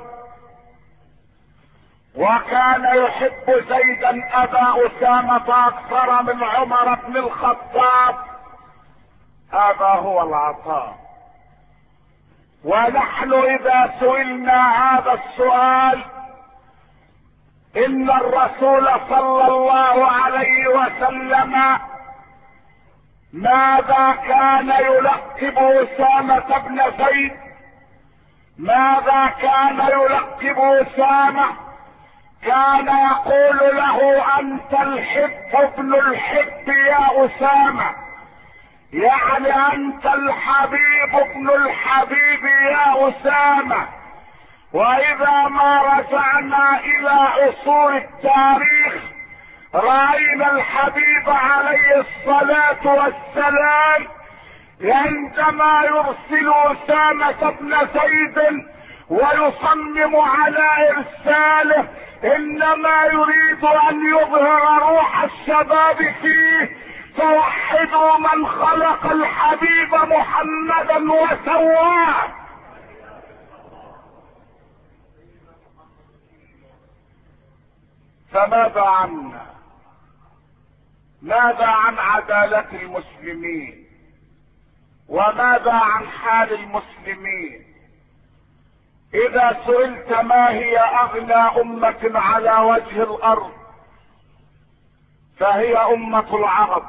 وكان يحب زيدا أبا أسامة أكثر من عمر بن الخطاب. هذا هو العطاء. ونحن إذا سئلنا هذا السؤال، إن الرسول صلى الله عليه وسلم ماذا كان يلقب أسامة بن زيد؟ ماذا كان يلقب أسامة؟ كان يقول له: أنت الحب ابن الحب يا أسامة، يعني أنت الحبيب ابن الحبيب يا أسامة. وإذا ما رجعنا إلى عصور التاريخ رأينا الحبيب عليه الصلاة والسلام عندما يرسل أسامة بن زيد ويصمم على إرساله إنما يريد أن يظهر روح الشباب فيه: توحدوا من خلق الحبيب محمدا وسواه. فماذا عنا؟ ماذا عن عدالة المسلمين؟ وماذا عن حال المسلمين؟ إذا سئلت ما هي أغنى أمة على وجه الأرض فهي أمة العرب،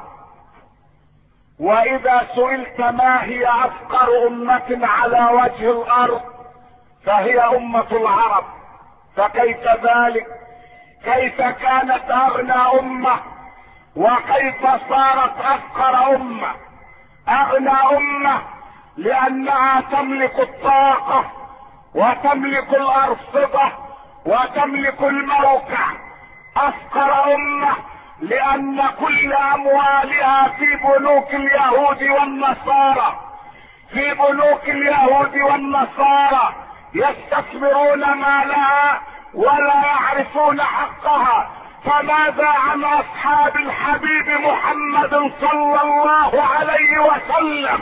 وإذا سئلت ما هي أفقر أمة على وجه الأرض فهي أمة العرب. فكيف ذلك؟ كيف كانت أغنى أمة وكيف صارت أفقر أمة؟ أغنى أمة لأنها تملك الطاقة وتملك الأرصدة وتملك الموقع. أفقر أمة لأن كل أموالها في بنوك اليهود والنصارى، في بنوك اليهود والنصارى يستثمرون مالها ولا يعرفون حقها. فماذا عن أصحاب الحبيب محمد صلى الله عليه وسلم؟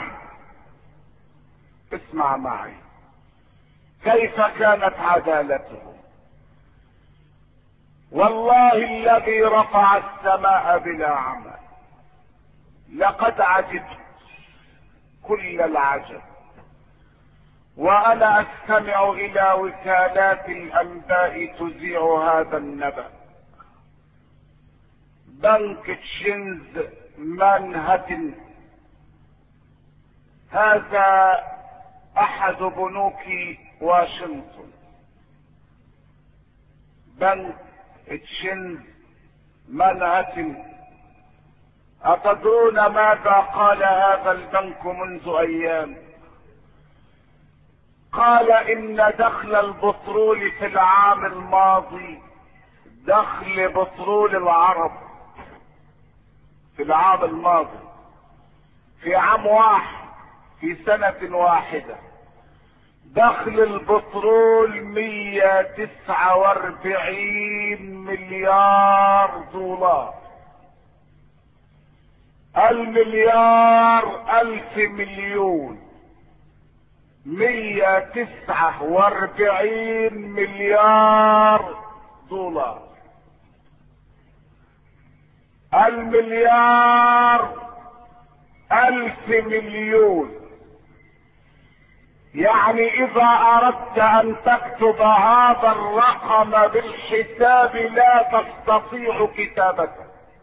اسمع معي كيف كانت عدالتهم. والله الذي رفع السماء بلا عمل لقد عجبت كل العجب، وأنا أستمع إلى وكالات الأنباء تذيع هذا النبأ. بنك تشينز مانهاتن، هذا أحد بنوك واشنطن. بنك تشينز مانهاتن. أتدرون ماذا قال هذا البنك منذ أيام؟ قال إن دخل البترول في العام الماضي، دخل بترول العرب في العام الماضي، في عام واحد، في سنة واحدة، دخل البترول 149 مليار دولار. المليار 1000 مليون، 149 مليار دولار. المليار 1000 مليون، يعني اذا اردت ان تكتب هذا الرقم بالحساب لا تستطيع كتابته.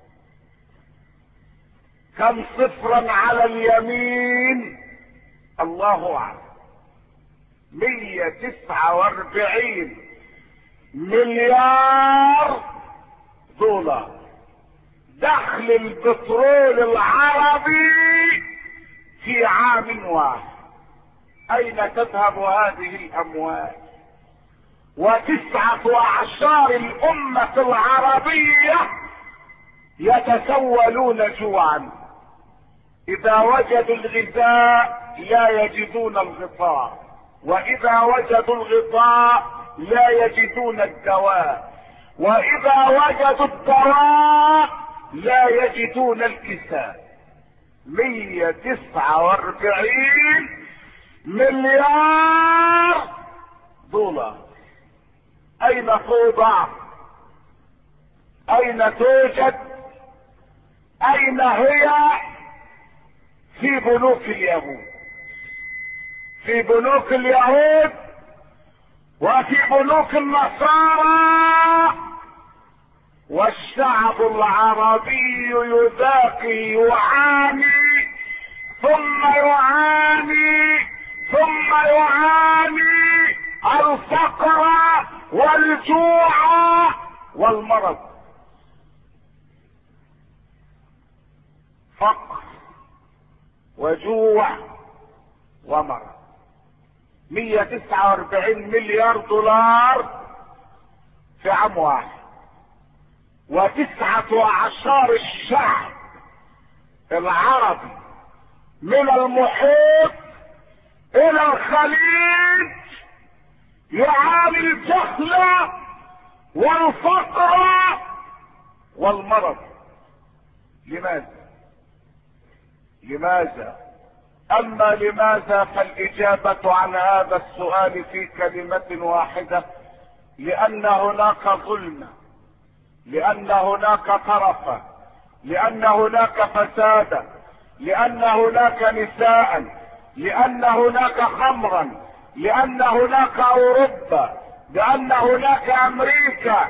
كم صفرا على اليمين؟ الله اعلم. 149 مليار دولار دخل البترول العربي في عام واحد. اين تذهب هذه الاموال؟ و19 الامة العربية يتسولون جوعا. اذا وجدوا الغذاء لا يجدون الغطاء، واذا وجدوا الغطاء لا يجدون الدواء، واذا وجدوا الدواء لا يجدون الكساء. 149 مليار دولار. اين توضع؟ اين توجد؟ اين هي؟ في بنوك اليهود، في بنوك اليهود وفي بنوك النصارى. والشعب العربي يذاقي، يعاني ثم يعاني ثم يعاني الفقر والجوع والمرض. فقر وجوع ومرض. 149 مليار دولار في عام واحد. و19 الشعب العربي من المحيط الى الخليج يعاني الجهل والفقر والمرض. لماذا؟ اما لماذا فالاجابة عن هذا السؤال في كلمة واحدة: لان هناك ظلم، لان هناك طرفا، لان هناك فسادا، لان هناك نساء، لان هناك خمرا، لان هناك اوروبا، لان هناك امريكا.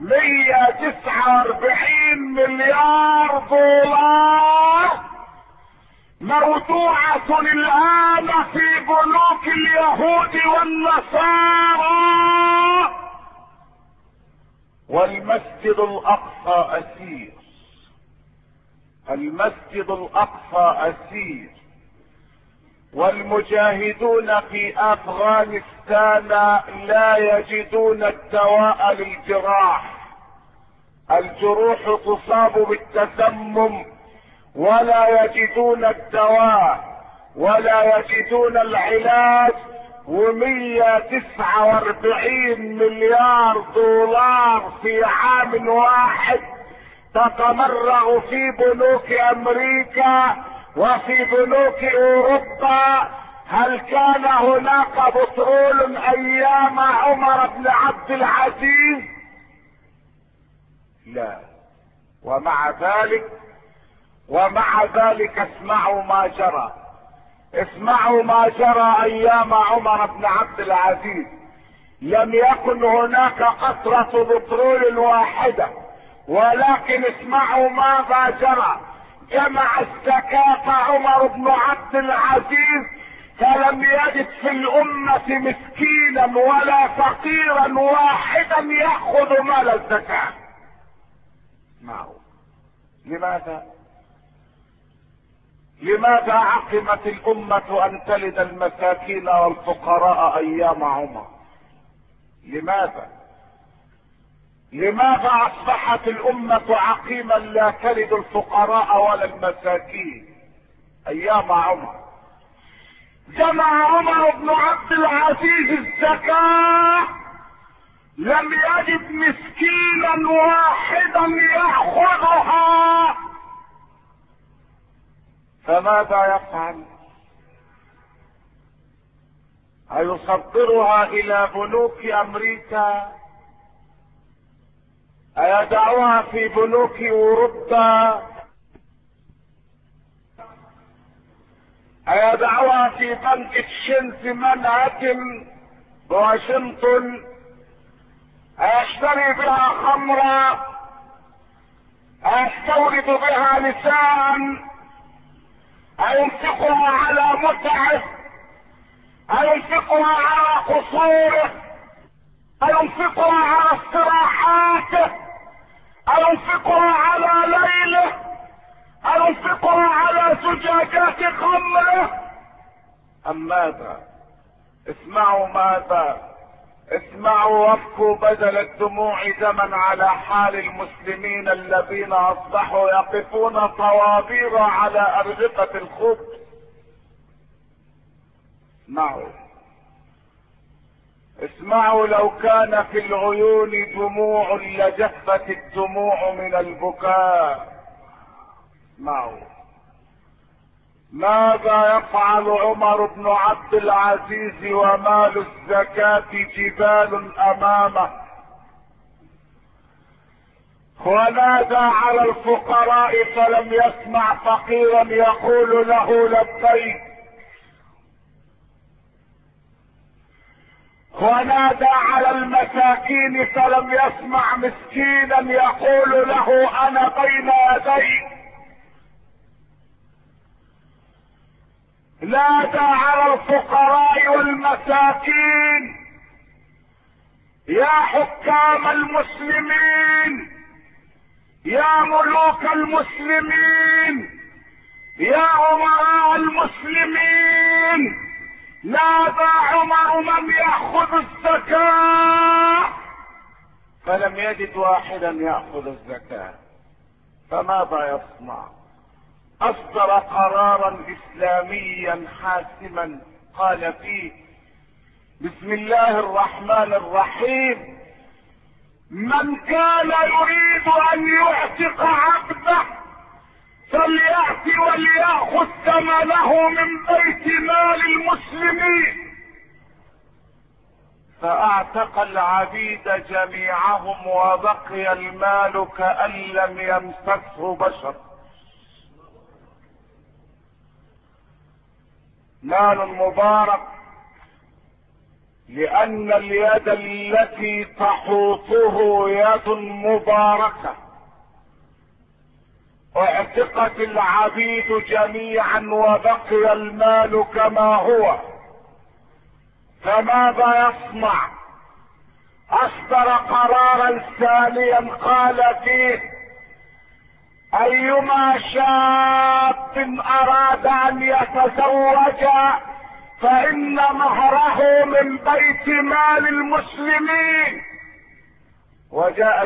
149 مليار دولار موضوعة الآن في بنوك اليهود والنصارى. والمسجد الأقصى أسير، المسجد الأقصى أسير. والمجاهدون في أفغانستان لا يجدون الدواء للجراح. الجروح تصاب بالتسمم ولا يجدون الدواء ولا يجدون العلاج. و149 مليار دولار في عام واحد تتمرغ في بنوك امريكا وفي بنوك اوروبا. هل كان هناك بترول ايام عمر بن عبد العزيز؟ لا. ومع ذلك اسمعوا ما جرى ايام عمر بن عبد العزيز. لم يكن هناك قطرة بترول واحدة، ولكن اسمعوا ماذا جرى. جمع الزكاة عمر بن عبد العزيز فلم يجد في الامة مسكينا ولا فقيرا واحدا يأخذ مال الزكاة. اسمعوا. لماذا عقمت الامة ان تلد المساكين والفقراء ايام عمر؟ لماذا اصبحت الامة عقيما لا تلد الفقراء ولا المساكين ايام عمر؟ جمع عمر بن عبد العزيز الزكاة، لم يجد مسكينا واحدا يأخذها، فماذا يفعل؟ أيصدرها إلى بنوك أمريكا؟ أيدعوها في بنوك أوروبا؟ أيدعوها في بنك تشيلسي منهاتن بواشنطن؟ أيشتري بها خمرا؟ أيستورد بها نساء؟ أينفقها على متعه؟ أينفقها على قصوره؟ أينفقها على استراحاته؟ أينفقها على ليله؟ أينفقها على زجاجات خمره؟ أم ماذا؟ اسمعوا ماذا؟ اسمعوا وابكوا بدل الدموع دما على حال المسلمين الذين اصبحوا يقفون طوابير على ارزقة الخبز. اسمعوا لو كان في العيون دموع لجفت الدموع من البكاء. اسمعوا ماذا يفعل عمر بن عبد العزيز ومال الزكاة جبال امامه، ونادى على الفقراء فلم يسمع فقيرا يقول له لبيك، ونادى على المساكين فلم يسمع مسكينا يقول له انا بين يديك، نادى على الفقراء والمساكين يا حكام المسلمين، يا ملوك المسلمين، يا امراء المسلمين، نادى عمر من يأخذ الزكاة، فلم يجد واحدا يأخذ الزكاة، فماذا يصنع؟ اصدر قرارا اسلاميا حاسما قال فيه بسم الله الرحمن الرحيم: من كان يريد ان يعتق عبده فليأتي وليأخذ ثمنه من بيت مال المسلمين. فاعتق العبيد جميعهم وبقي المال كأن لم يمسسه بشر. مال مبارك، لان اليد التي تحوطه يد مباركة. اعتقت العبيد جميعا وبقي المال كما هو، فماذا يصنع؟ اصدر قرارا ثانيا قال فيه: ايما شاب اراد ان يتزوج فان مهره من بيت مال المسلمين. وجاء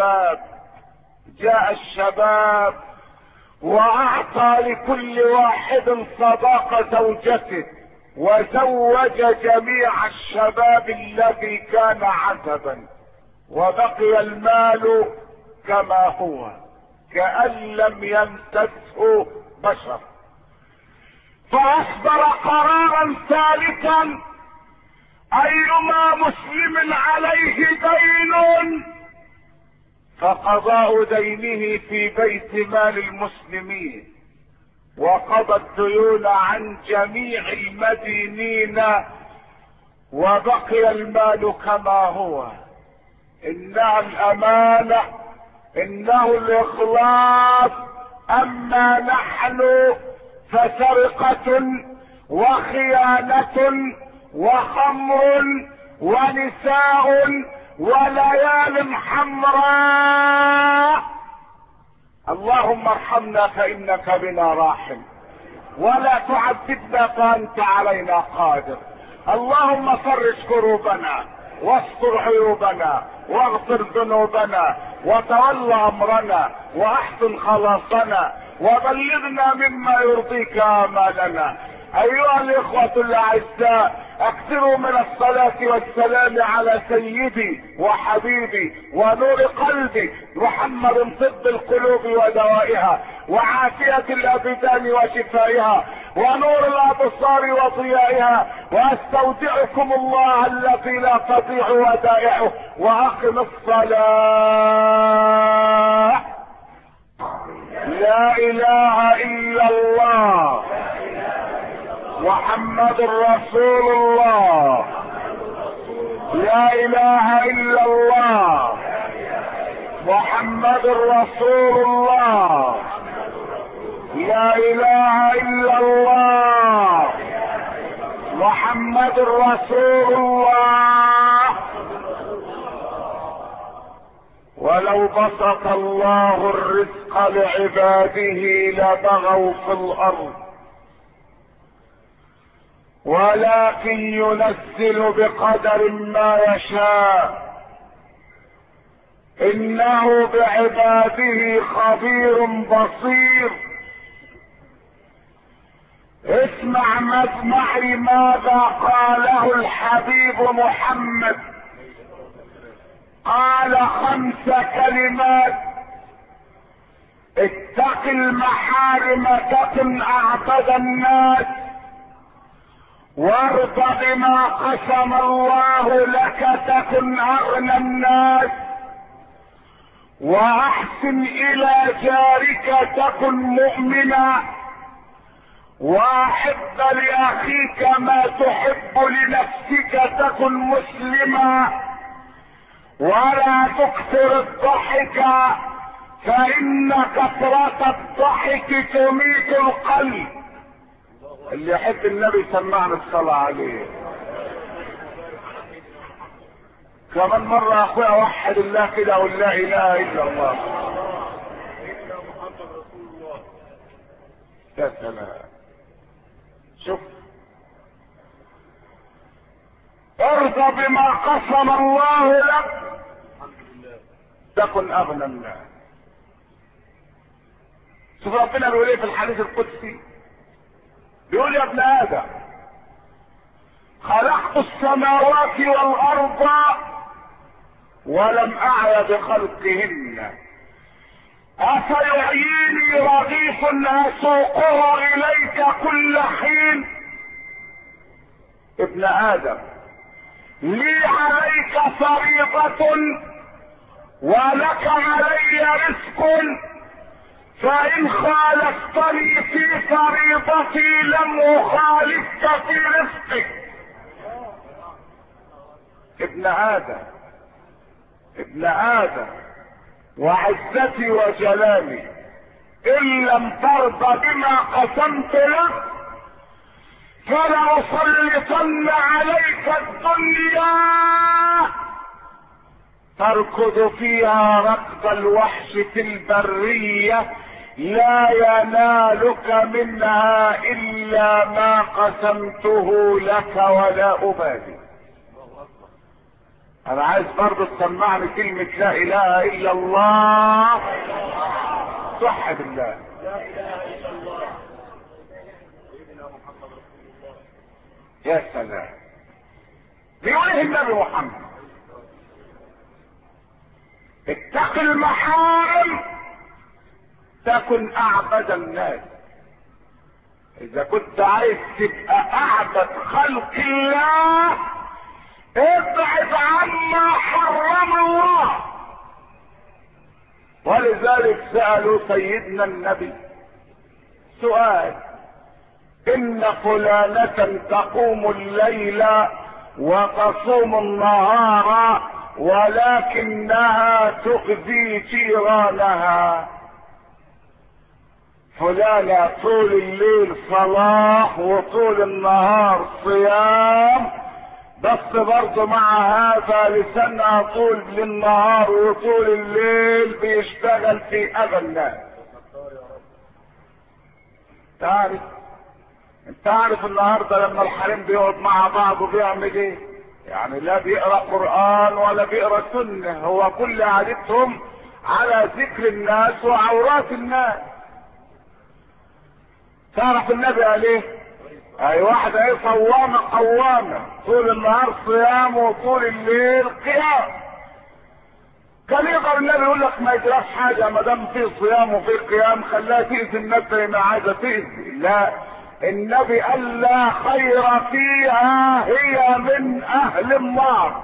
الشباب واعطى لكل واحد صداق زوجته، وزوج جميع الشباب الذي كان عزبا، وبقي المال كما هو كأن لم يمسسه بشر. فاصدر قرارا ثالثا: ايما مسلم عليه دين فقضاء دينه في بيت مال المسلمين، وقضى الديون عن جميع المدينين وبقي المال كما هو. انها الامانة، انه الاخلاص. اما نحن فسرقة وخيانة وخمر ونساء وليال حمراء. اللهم ارحمنا فانك بنا راحم، ولا تعذبنا فانت علينا قادر. اللهم فرج كروبنا واستر عيوبنا واغفر ذنوبنا وتول امرنا واحسن خلاصنا وبلغنا مما يرضيك امالنا. ايها الاخوة الاعزاء، اكثروا من الصلاة والسلام على سيدي وحبيبي ونور قلبي محمد، طب القلوب ودوائها، وعافية الابدان وشفائها، ونور الابصار وضيائها. واستودعكم الله الذي لا تضيع ودائعه، واقم الصلاة. لا اله الا الله محمد رسول الله. لا اله الا الله محمد رسول الله. لا اله الا الله محمد رسول الله. ولو بسط الله الرزق لعباده لبغوا في الارض، ولكن ينزل بقدر ما يشاء، انه بعباده خبير بصير. اسمع معي ماذا قاله الحبيب محمد. قال 5 كلمات: اتق المحارم تكن اعبد الناس، وارض بما قسم الله لك تكن اغنى الناس، واحسن الى جارك تكن مؤمنا، واحب لاخيك ما تحب لنفسك تكن مسلما، ولا تكثر الضحك فان كثرة الضحك تميت القلب. اللي يحب النبي سمعنا الصلاة عليه. كمان مرة يا اخويا وحد الله كده ولا لا اله الا الله. يا سلام. شوف، ارضى بما قسم الله لك تكن اغنى الناس. شوف ربنا بيقول ايه في الحديث القدسي، بيقول: يا ابن ادم خلقت السماوات والارض ولم اعي بخلقهن، افيعيني رغيف اسوقه اليك كل حين. ابن ادم لي عليك فريضة ولك علي رزق، فان خالفتني في فريضتي لم اخالفك في رزقك. ابن ادم ابن ادم وعزتي وجلالي، ان لم ترضى بما قسمت لك فلأسلطن عليك الدنيا تركض فيها ركض الوحش في البرية، لا ينالك منها الا ما قسمته لك ولا ابالي. انا عايز برضه تسمعني كلمة لا اله الا الله. صح بالله. لا اله الا الله سيدنا محمد رسول الله. يا سلام. بيقول ايه النبي محمد؟ اتق المحارم تكن اعبد الناس. اذا كنت عايز تبقى اعبد خلق الله ابعد عما حرم الله. ولذلك سألوا سيدنا النبي سؤال: ان فلانة تقوم الليل وتصوم النهار ولكنها تؤذي جيرانها. فلانة طول الليل صلاة وطول النهار صيام، بس برضه مع هذا لسانها طول للنهار وطول الليل بيشتغل في اذى الناس. انت عارف النهارده لما الحريم بيقعد مع بعض وبيعمل ايه؟ يعني لا بيقرا قران ولا بيقرا سنه، هو كل قعدتهم على ذكر الناس وعورات الناس. تعرف النبي قال ايه؟ اي واحدة ايه صوامة قوامة طول النهار صيام وطول الليل قيام. كان يقدر النبي يقول لك ما يجراش حاجة ما دام في صيام وفي قيام، خلاها تأذي الناس زي ما عايزة تأذي. لا، النبي قال لا خير فيها هي من اهل النار.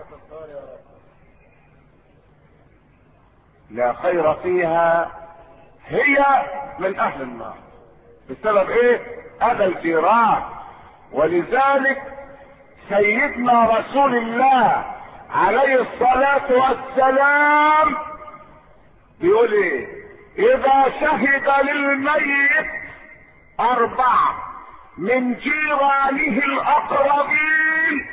لا خير فيها هي من اهل النار. بسبب ايه؟ اذى الجيران. ولذلك سيدنا رسول الله عليه الصلاة والسلام بيقول ايه؟ اذا شهد للميت 4 من جيرانه الاقربين،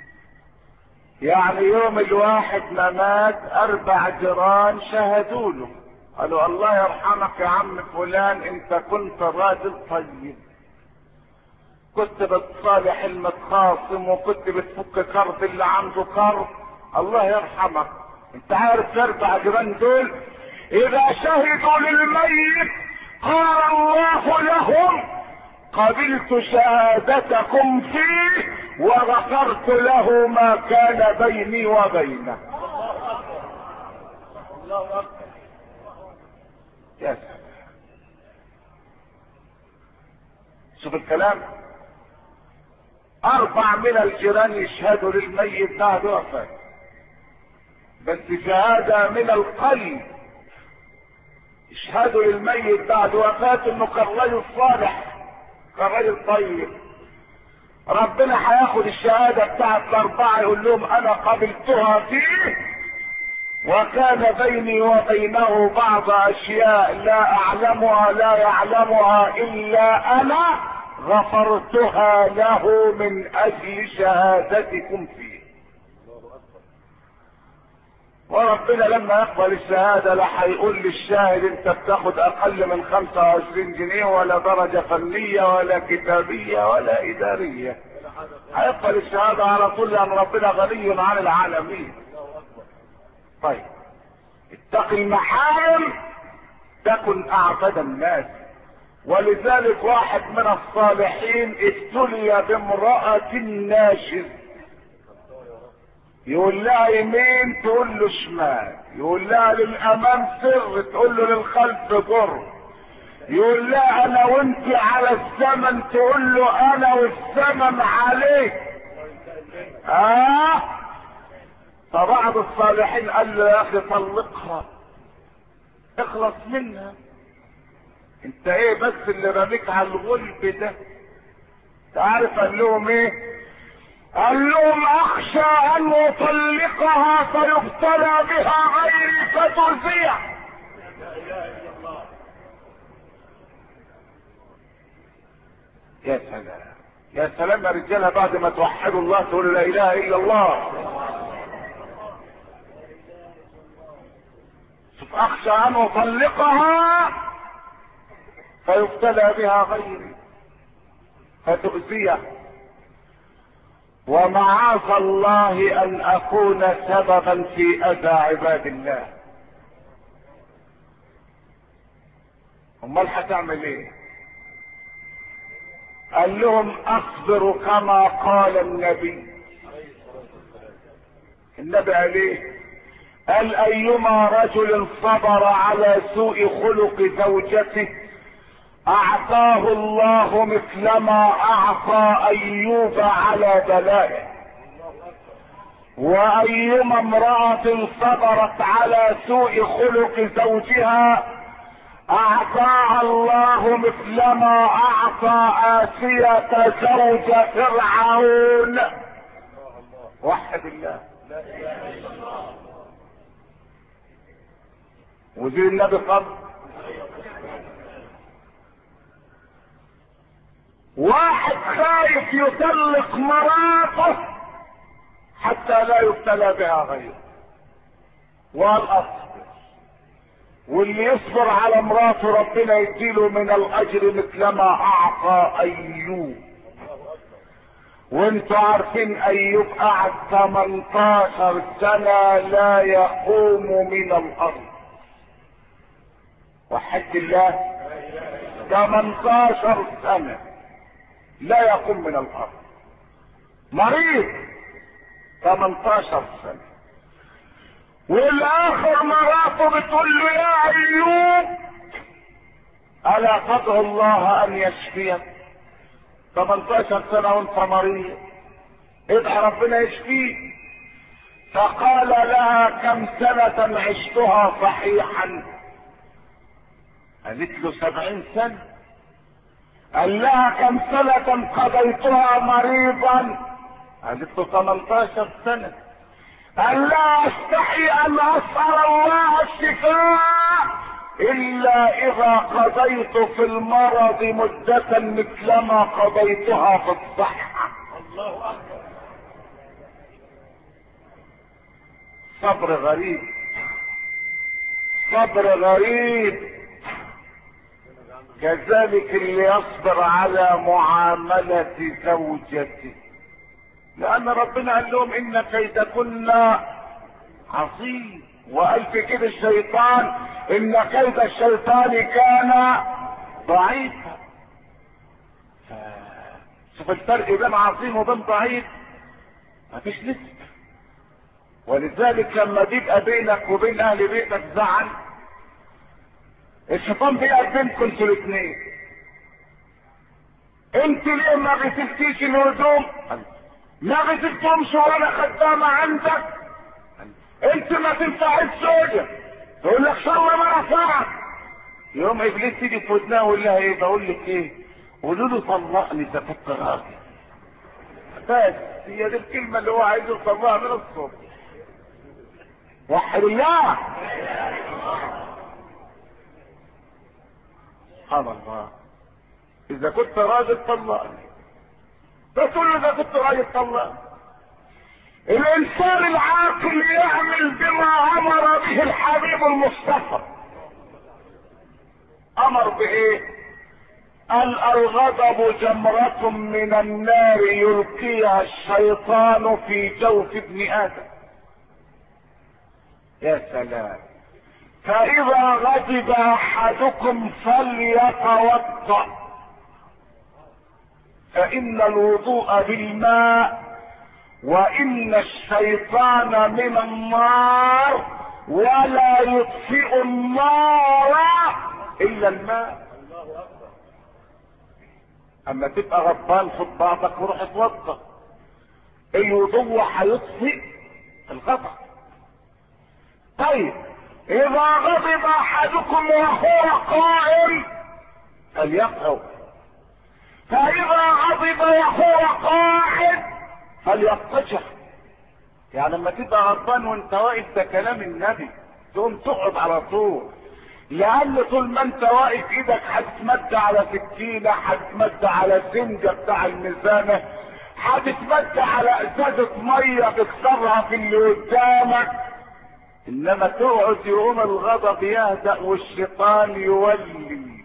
يعني يوم الواحد ما مات 4 جيران شهدوا له، قالوا الله يرحمك يا عم فلان، انت كنت راجل طيب، كنت بتصالح المتخاصم وكنت بتفك كرب اللي عنده كرب، الله يرحمك. انت عارف 4 جيران دول اذا شهدوا للميت قال الله لهم قبلت شهادتكم فيه وغفرت له ما كان بيني وبينه. الله اكبر. يا سلام، شوف الكلام. 4 من الجيران يشهدوا للميت بعد وفاته، بس شهادة من القلب، يشهدوا للميت بعد وفاته انه كان رجل صالح، كان رجل طيب. ربنا هياخد الشهادة بتاعت ال4 يقول لهم انا قبلتها فيه وكان بيني وبينه بعض اشياء لا اعلمها لا يعلمها الا انا غفرتها له من اجل شهادتكم فيه. وربنا لما يقبل الشهادة لا هيقول للشاهد انت بتاخد اقل من 25 جنيه ولا درجة فنية ولا كتابية ولا ادارية، هيقبل الشهادة على طول لان ربنا غني عن العالمين. طيب، اتق المحارم تكن اعبد الناس. ولذلك واحد من الصالحين ابتلي بامرأة ناشز، يقول لها يمين تقول له شمال، يقول لها للامام سر تقول له للخلف ضر، يقول لها انا وانت على الزمن تقول له انا والزمن عليك. فبعض الصالحين قال له يا اخي طلقها اخلص منها، انت ايه بس اللي رميك على الغلب ده. تعرف قال لهم ايه؟ قال لهم اخشى ان اطلقها فيبتلى بها غيري فترزيع. يا سلام يا سلام يا رجاله، بعد ما توحدوا الله تقولوا لا اله الا الله. شوف، اخشى ان اطلقها فيبتلى بها غيري فتؤذيه ومعاذ الله ان اكون سببا في اذى عباد الله. امال هتعمل ايه؟ قال لهم اصبر كما قال النبي. النبي قال ايه؟ قال ايما رجل صبر على سوء خلق زوجته اعطاه الله مثل ما اعطى ايوب على بلائه، وايما امرأة صبرت على سوء خلق زوجها اعطاها الله مثل ما اعطى آسية زوج فرعون. وحد الله. وزي النبي قال واحد خايف يطلق مراته حتى لا يبتلى بها غيره، والاصبر، واللي يصبر على مراته ربنا يديله من الاجر مثل ما اعطى ايوب. وانتوا عارفين ايوب قعد 18 سنة لا يقوم من الارض. وحد الله، 18 سنة لا يقوم من الارض، مريض 18 سنة. والاخر مراته بتقول له يا ايوب الا تدعو الله ان يشفيك؟ 18 سنة وانت مريض، ادعى ربنا يشفيك. فقال لها كم سنة عشتها صحيحا؟ قالت له 70 سنة. قال لها كم سنة قضيتها مريضا؟ قالت له 18 سنة. قال لها استحي ان اسأل الله الشفاء الا اذا قضيت في المرض مدة مثلما قضيتها في الصحة. الله اكبر. صبر غريب، صبر غريب. كذلك اللي يصبر على معاملة زوجته، لان ربنا قال لهم ان كيدكن عظيم، وقال في كده الشيطان ان كيد الشيطان كان ضعيفا. شوف الفرق بين عظيم وبين ضعيف، مفيش نسبة. ولذلك لما بيبقى بينك وبين اهل بيتك زعل، الشيطان بيقف بينكم انتوا الاثنين. انت ليه ما غسلتيش الهدوم؟ ما غسلتهمش وانا خدامة عندك؟ انت ما تنفعش زوجة. تقول لك شاء الله ما نفعك. يوم ابليس تيجي في ودنها ويقول لها ايه؟ بقول لك ايه؟ قولوا له طلقني اذا كنت راجل. بس هي دي الكلمة اللي هو عايز يوصلها من الصبح. وحد الله. سبحان الله. اذا كنت راجل طلقني، تقول اذا كنت راجل طلقني. الانسان العاقل يعمل بما امر به الحبيب المصطفى. امر بايه؟ قال الغضب جمرة من النار يلقيها الشيطان في جوف ابن ادم. يا سلام. فاذا غضب احدكم فليتوضا، فان الوضوء بالماء وان الشيطان من النار ولا يطفئ النار الا الماء. اما تبقى غضبان خد بعضك وروح اتوضا. الوضوء هيطفئ الغضب. طيب اذا غضب احدكم وهو قائم فليقعد، فاذا غضب وهو قاعد فليضطجع. يعني لما تبقى غضبان وانت واقف، ده كلام النبي، تقوم تقعد على طول. لان طول ما انت واقف ايدك هتتمد على سكينه، هتتمد على سنجه بتاع الميزانه، هتتمد على ازازه ميه تكسرها في اللي قدامك. انما تقعد يقوم الغضب يهدأ والشيطان يولي.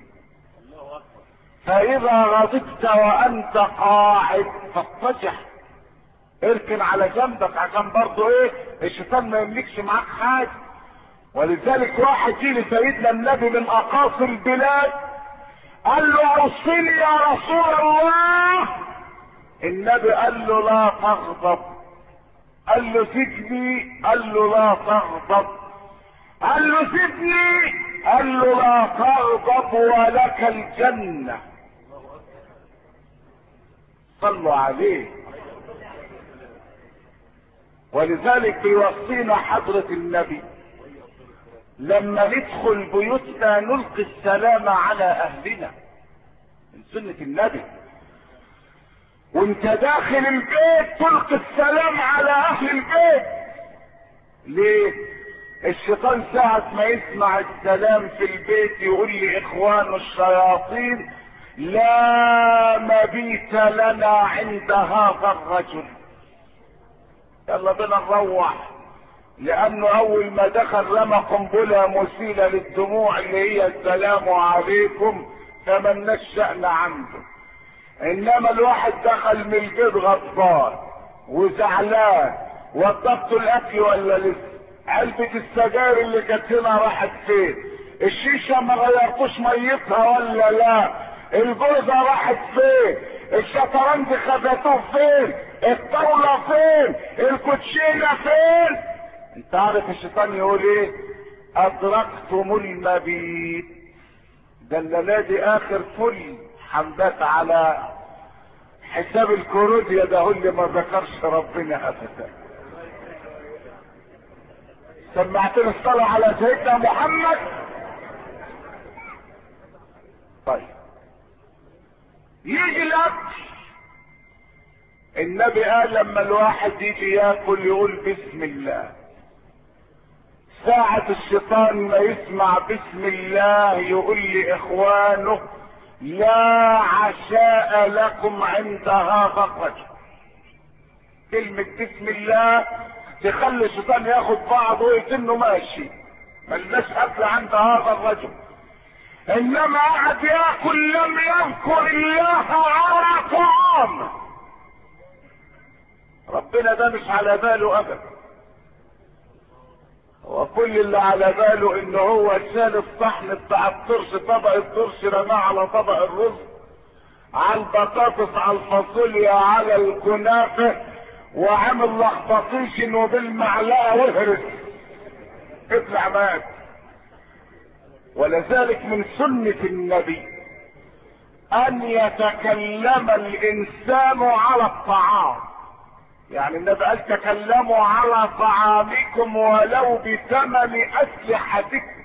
فاذا غضبت وانت قاعد فاضطجع، اركن على جنبك عشان برضو ايه؟ الشيطان ما يملكش معاك حاجه. ولذلك واحد جه لسيدنا النبي من اقاصي البلاد، قال له اوصني يا رسول الله. النبي قال له لا تغضب. قال له سيبني. قال له لا تغضب. قال له سيبني. قال له لا تغضب ولك الجنة. صلوا عليه. ولذلك بيوصينا حضرة النبي لما ندخل بيوتنا نلقي السلام على اهلنا، من سنة النبي. وانت داخل البيت تلقي السلام على اهل البيت. ليه؟ الشيطان ساعة ما يسمع السلام في البيت يقول لي اخوان الشياطين لا مبيت لنا عند هذا الرجل، يلا بنا نروح. لانه اول ما دخل رمى قنبله مسيله للدموع اللي هي السلام عليكم، فملناش شأن عنده. انما الواحد دخل من البيت غضبان وزعلان، وضبط الاكل ولا لسه؟ علبة السجاير اللي كانت هنا راحت فين؟ الشيشة ما غيرتوش ميتها ولا لا؟ الجوزة راحت فين؟ الشطرنج خدتوه فين؟ الطاولة فين؟ الكوتشينة فين؟ انت عارف الشيطان يقول ايه؟ ادركتم المبيت، ده الليلة دي اخر فل حمدات على حساب الكوروديا، ده هو اللي ما ذكرش ربنا ابدا. سمعتني الصلاة على سيدنا محمد. طيب يجي الاكل، النبي قال لما الواحد يجي ياكل يقول بسم الله. ساعة الشيطان ما يسمع بسم الله يقول لاخوانه لا عشاء لكم عند هذا الرجل. كلمة بسم الله تخلي الشيطان ياخد بعضه ويتنه ماشي، ملناش اكل عند هذا الرجل. انما قعد ياكل لم يذكر الله على طعام، ربنا ده مش على باله ابدا. هو كل اللي على باله ان هو شال الصحن بتاع الطرش، طبق الطرش رماه على طبق الرز، على البطاطس، على الفاصوليا، على الكنافه، وعمل لخبطيشن وبالمعلقه وهرس اطلع مات. ولذلك من سنة النبي ان يتكلم الانسان على الطعام، يعني النبي قال تكلموا على طعامكم ولو بثمن اسلحتكم.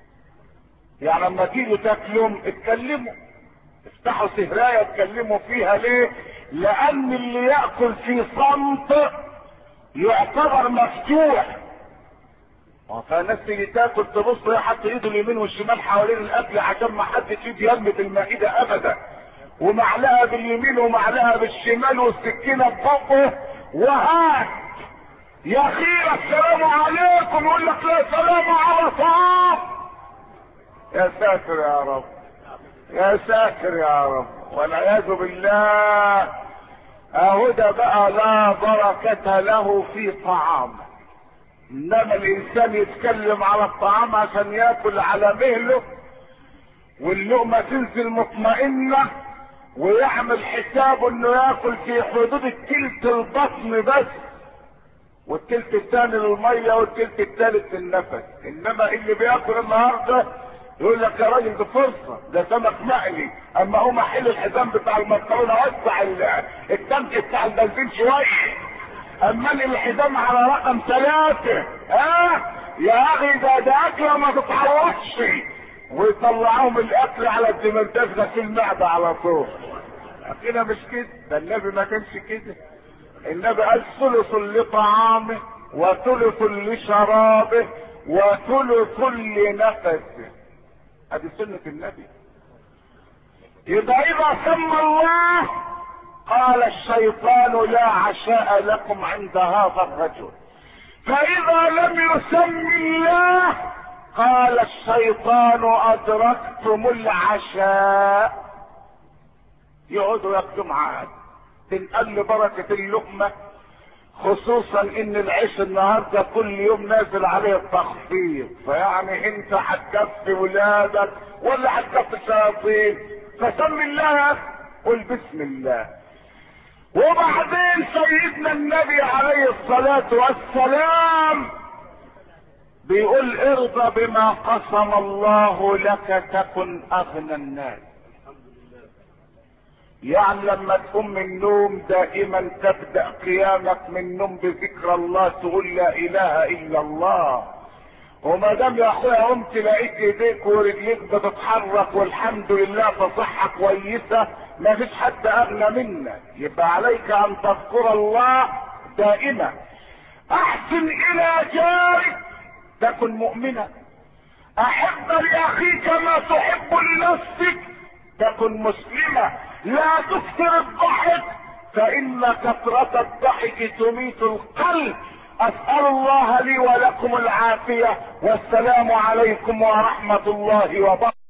يعني لما تيجوا تاكلوا اتكلموا، افتحوا سهرايه اتكلموا فيها. ليه؟ لان اللي ياكل في صمت يعتبر مفتوح. فالناس اللي تاكل تبص حتى ايده اليمين والشمال حوالين الاكل عشان ما حدش يجي يلمس المائده ابدا، ومعلقه باليمين ومعلقه بالشمال والسكينه ببقه، وهات يا خير السلام عليكم يقول لك لا سلام على طعام. يا ساتر يا رب، يا ساتر يا رب، والعياذ بالله. اهو ده بقى لا بركة له في طعامه. انما الانسان يتكلم على الطعام عشان ياكل على مهله، واللقمة تنزل مطمئنة، ويعمل حسابه انه ياكل في حدود التلت البطن بس، والتلت الثاني للمية والتلت الثالث للنفس. انما اللي بياكل النهارده يقول لك يا راجل دي فرصة، ده سمك مقلي، اما هو محل الحزام بتاع المكرونة وسع التنك بتاع البنزين شوية، اما الحزام على رقم 3. يا اخي ده اكله ما تتعوضش، ويطلعوهم الاكل على الدمرداش غسيل المعده على طول. كده مش كده، ده النبي ما كانش كده. النبي قال ثلث لطعامه وثلث لشرابه وثلث لنفسه. هذه سنة النبي. يبقى اذا سمى الله قال الشيطان لا عشاء لكم عند هذا الرجل، فاذا لم يسم الله قال الشيطان ادركتم العشاء. يقعدوا ياكلوا معاه، تنقل بركة اللقمة، خصوصا ان العيش النهارده كل يوم نازل عليه التخفيض، فيعني انت هتكفي ولادك ولا هتكفي الشياطين؟ فسم الله، قل بسم الله. وبعدين سيدنا النبي عليه الصلاة والسلام بيقول ارضى بما قسم الله لك تكن اغنى الناس. يعني لما تقوم من النوم دائما تبدأ قيامك من النوم بذكر الله، تقول لا اله الا الله. وما دام يا اخويا قمت لقيت ايديك ورجليك بتتحرك والحمد لله فصحة كويسة، ما فيش حد اغنى منك. يبقى عليك ان تذكر الله دائما. احسن الى جارك تكن مؤمنا، احب لاخيك ما تحب لنفسك تكن مسلمة، لا تكثر الضحك فان كثرة الضحك تميت القلب. اسأل الله لي ولكم العافية، والسلام عليكم ورحمة الله وبركاته.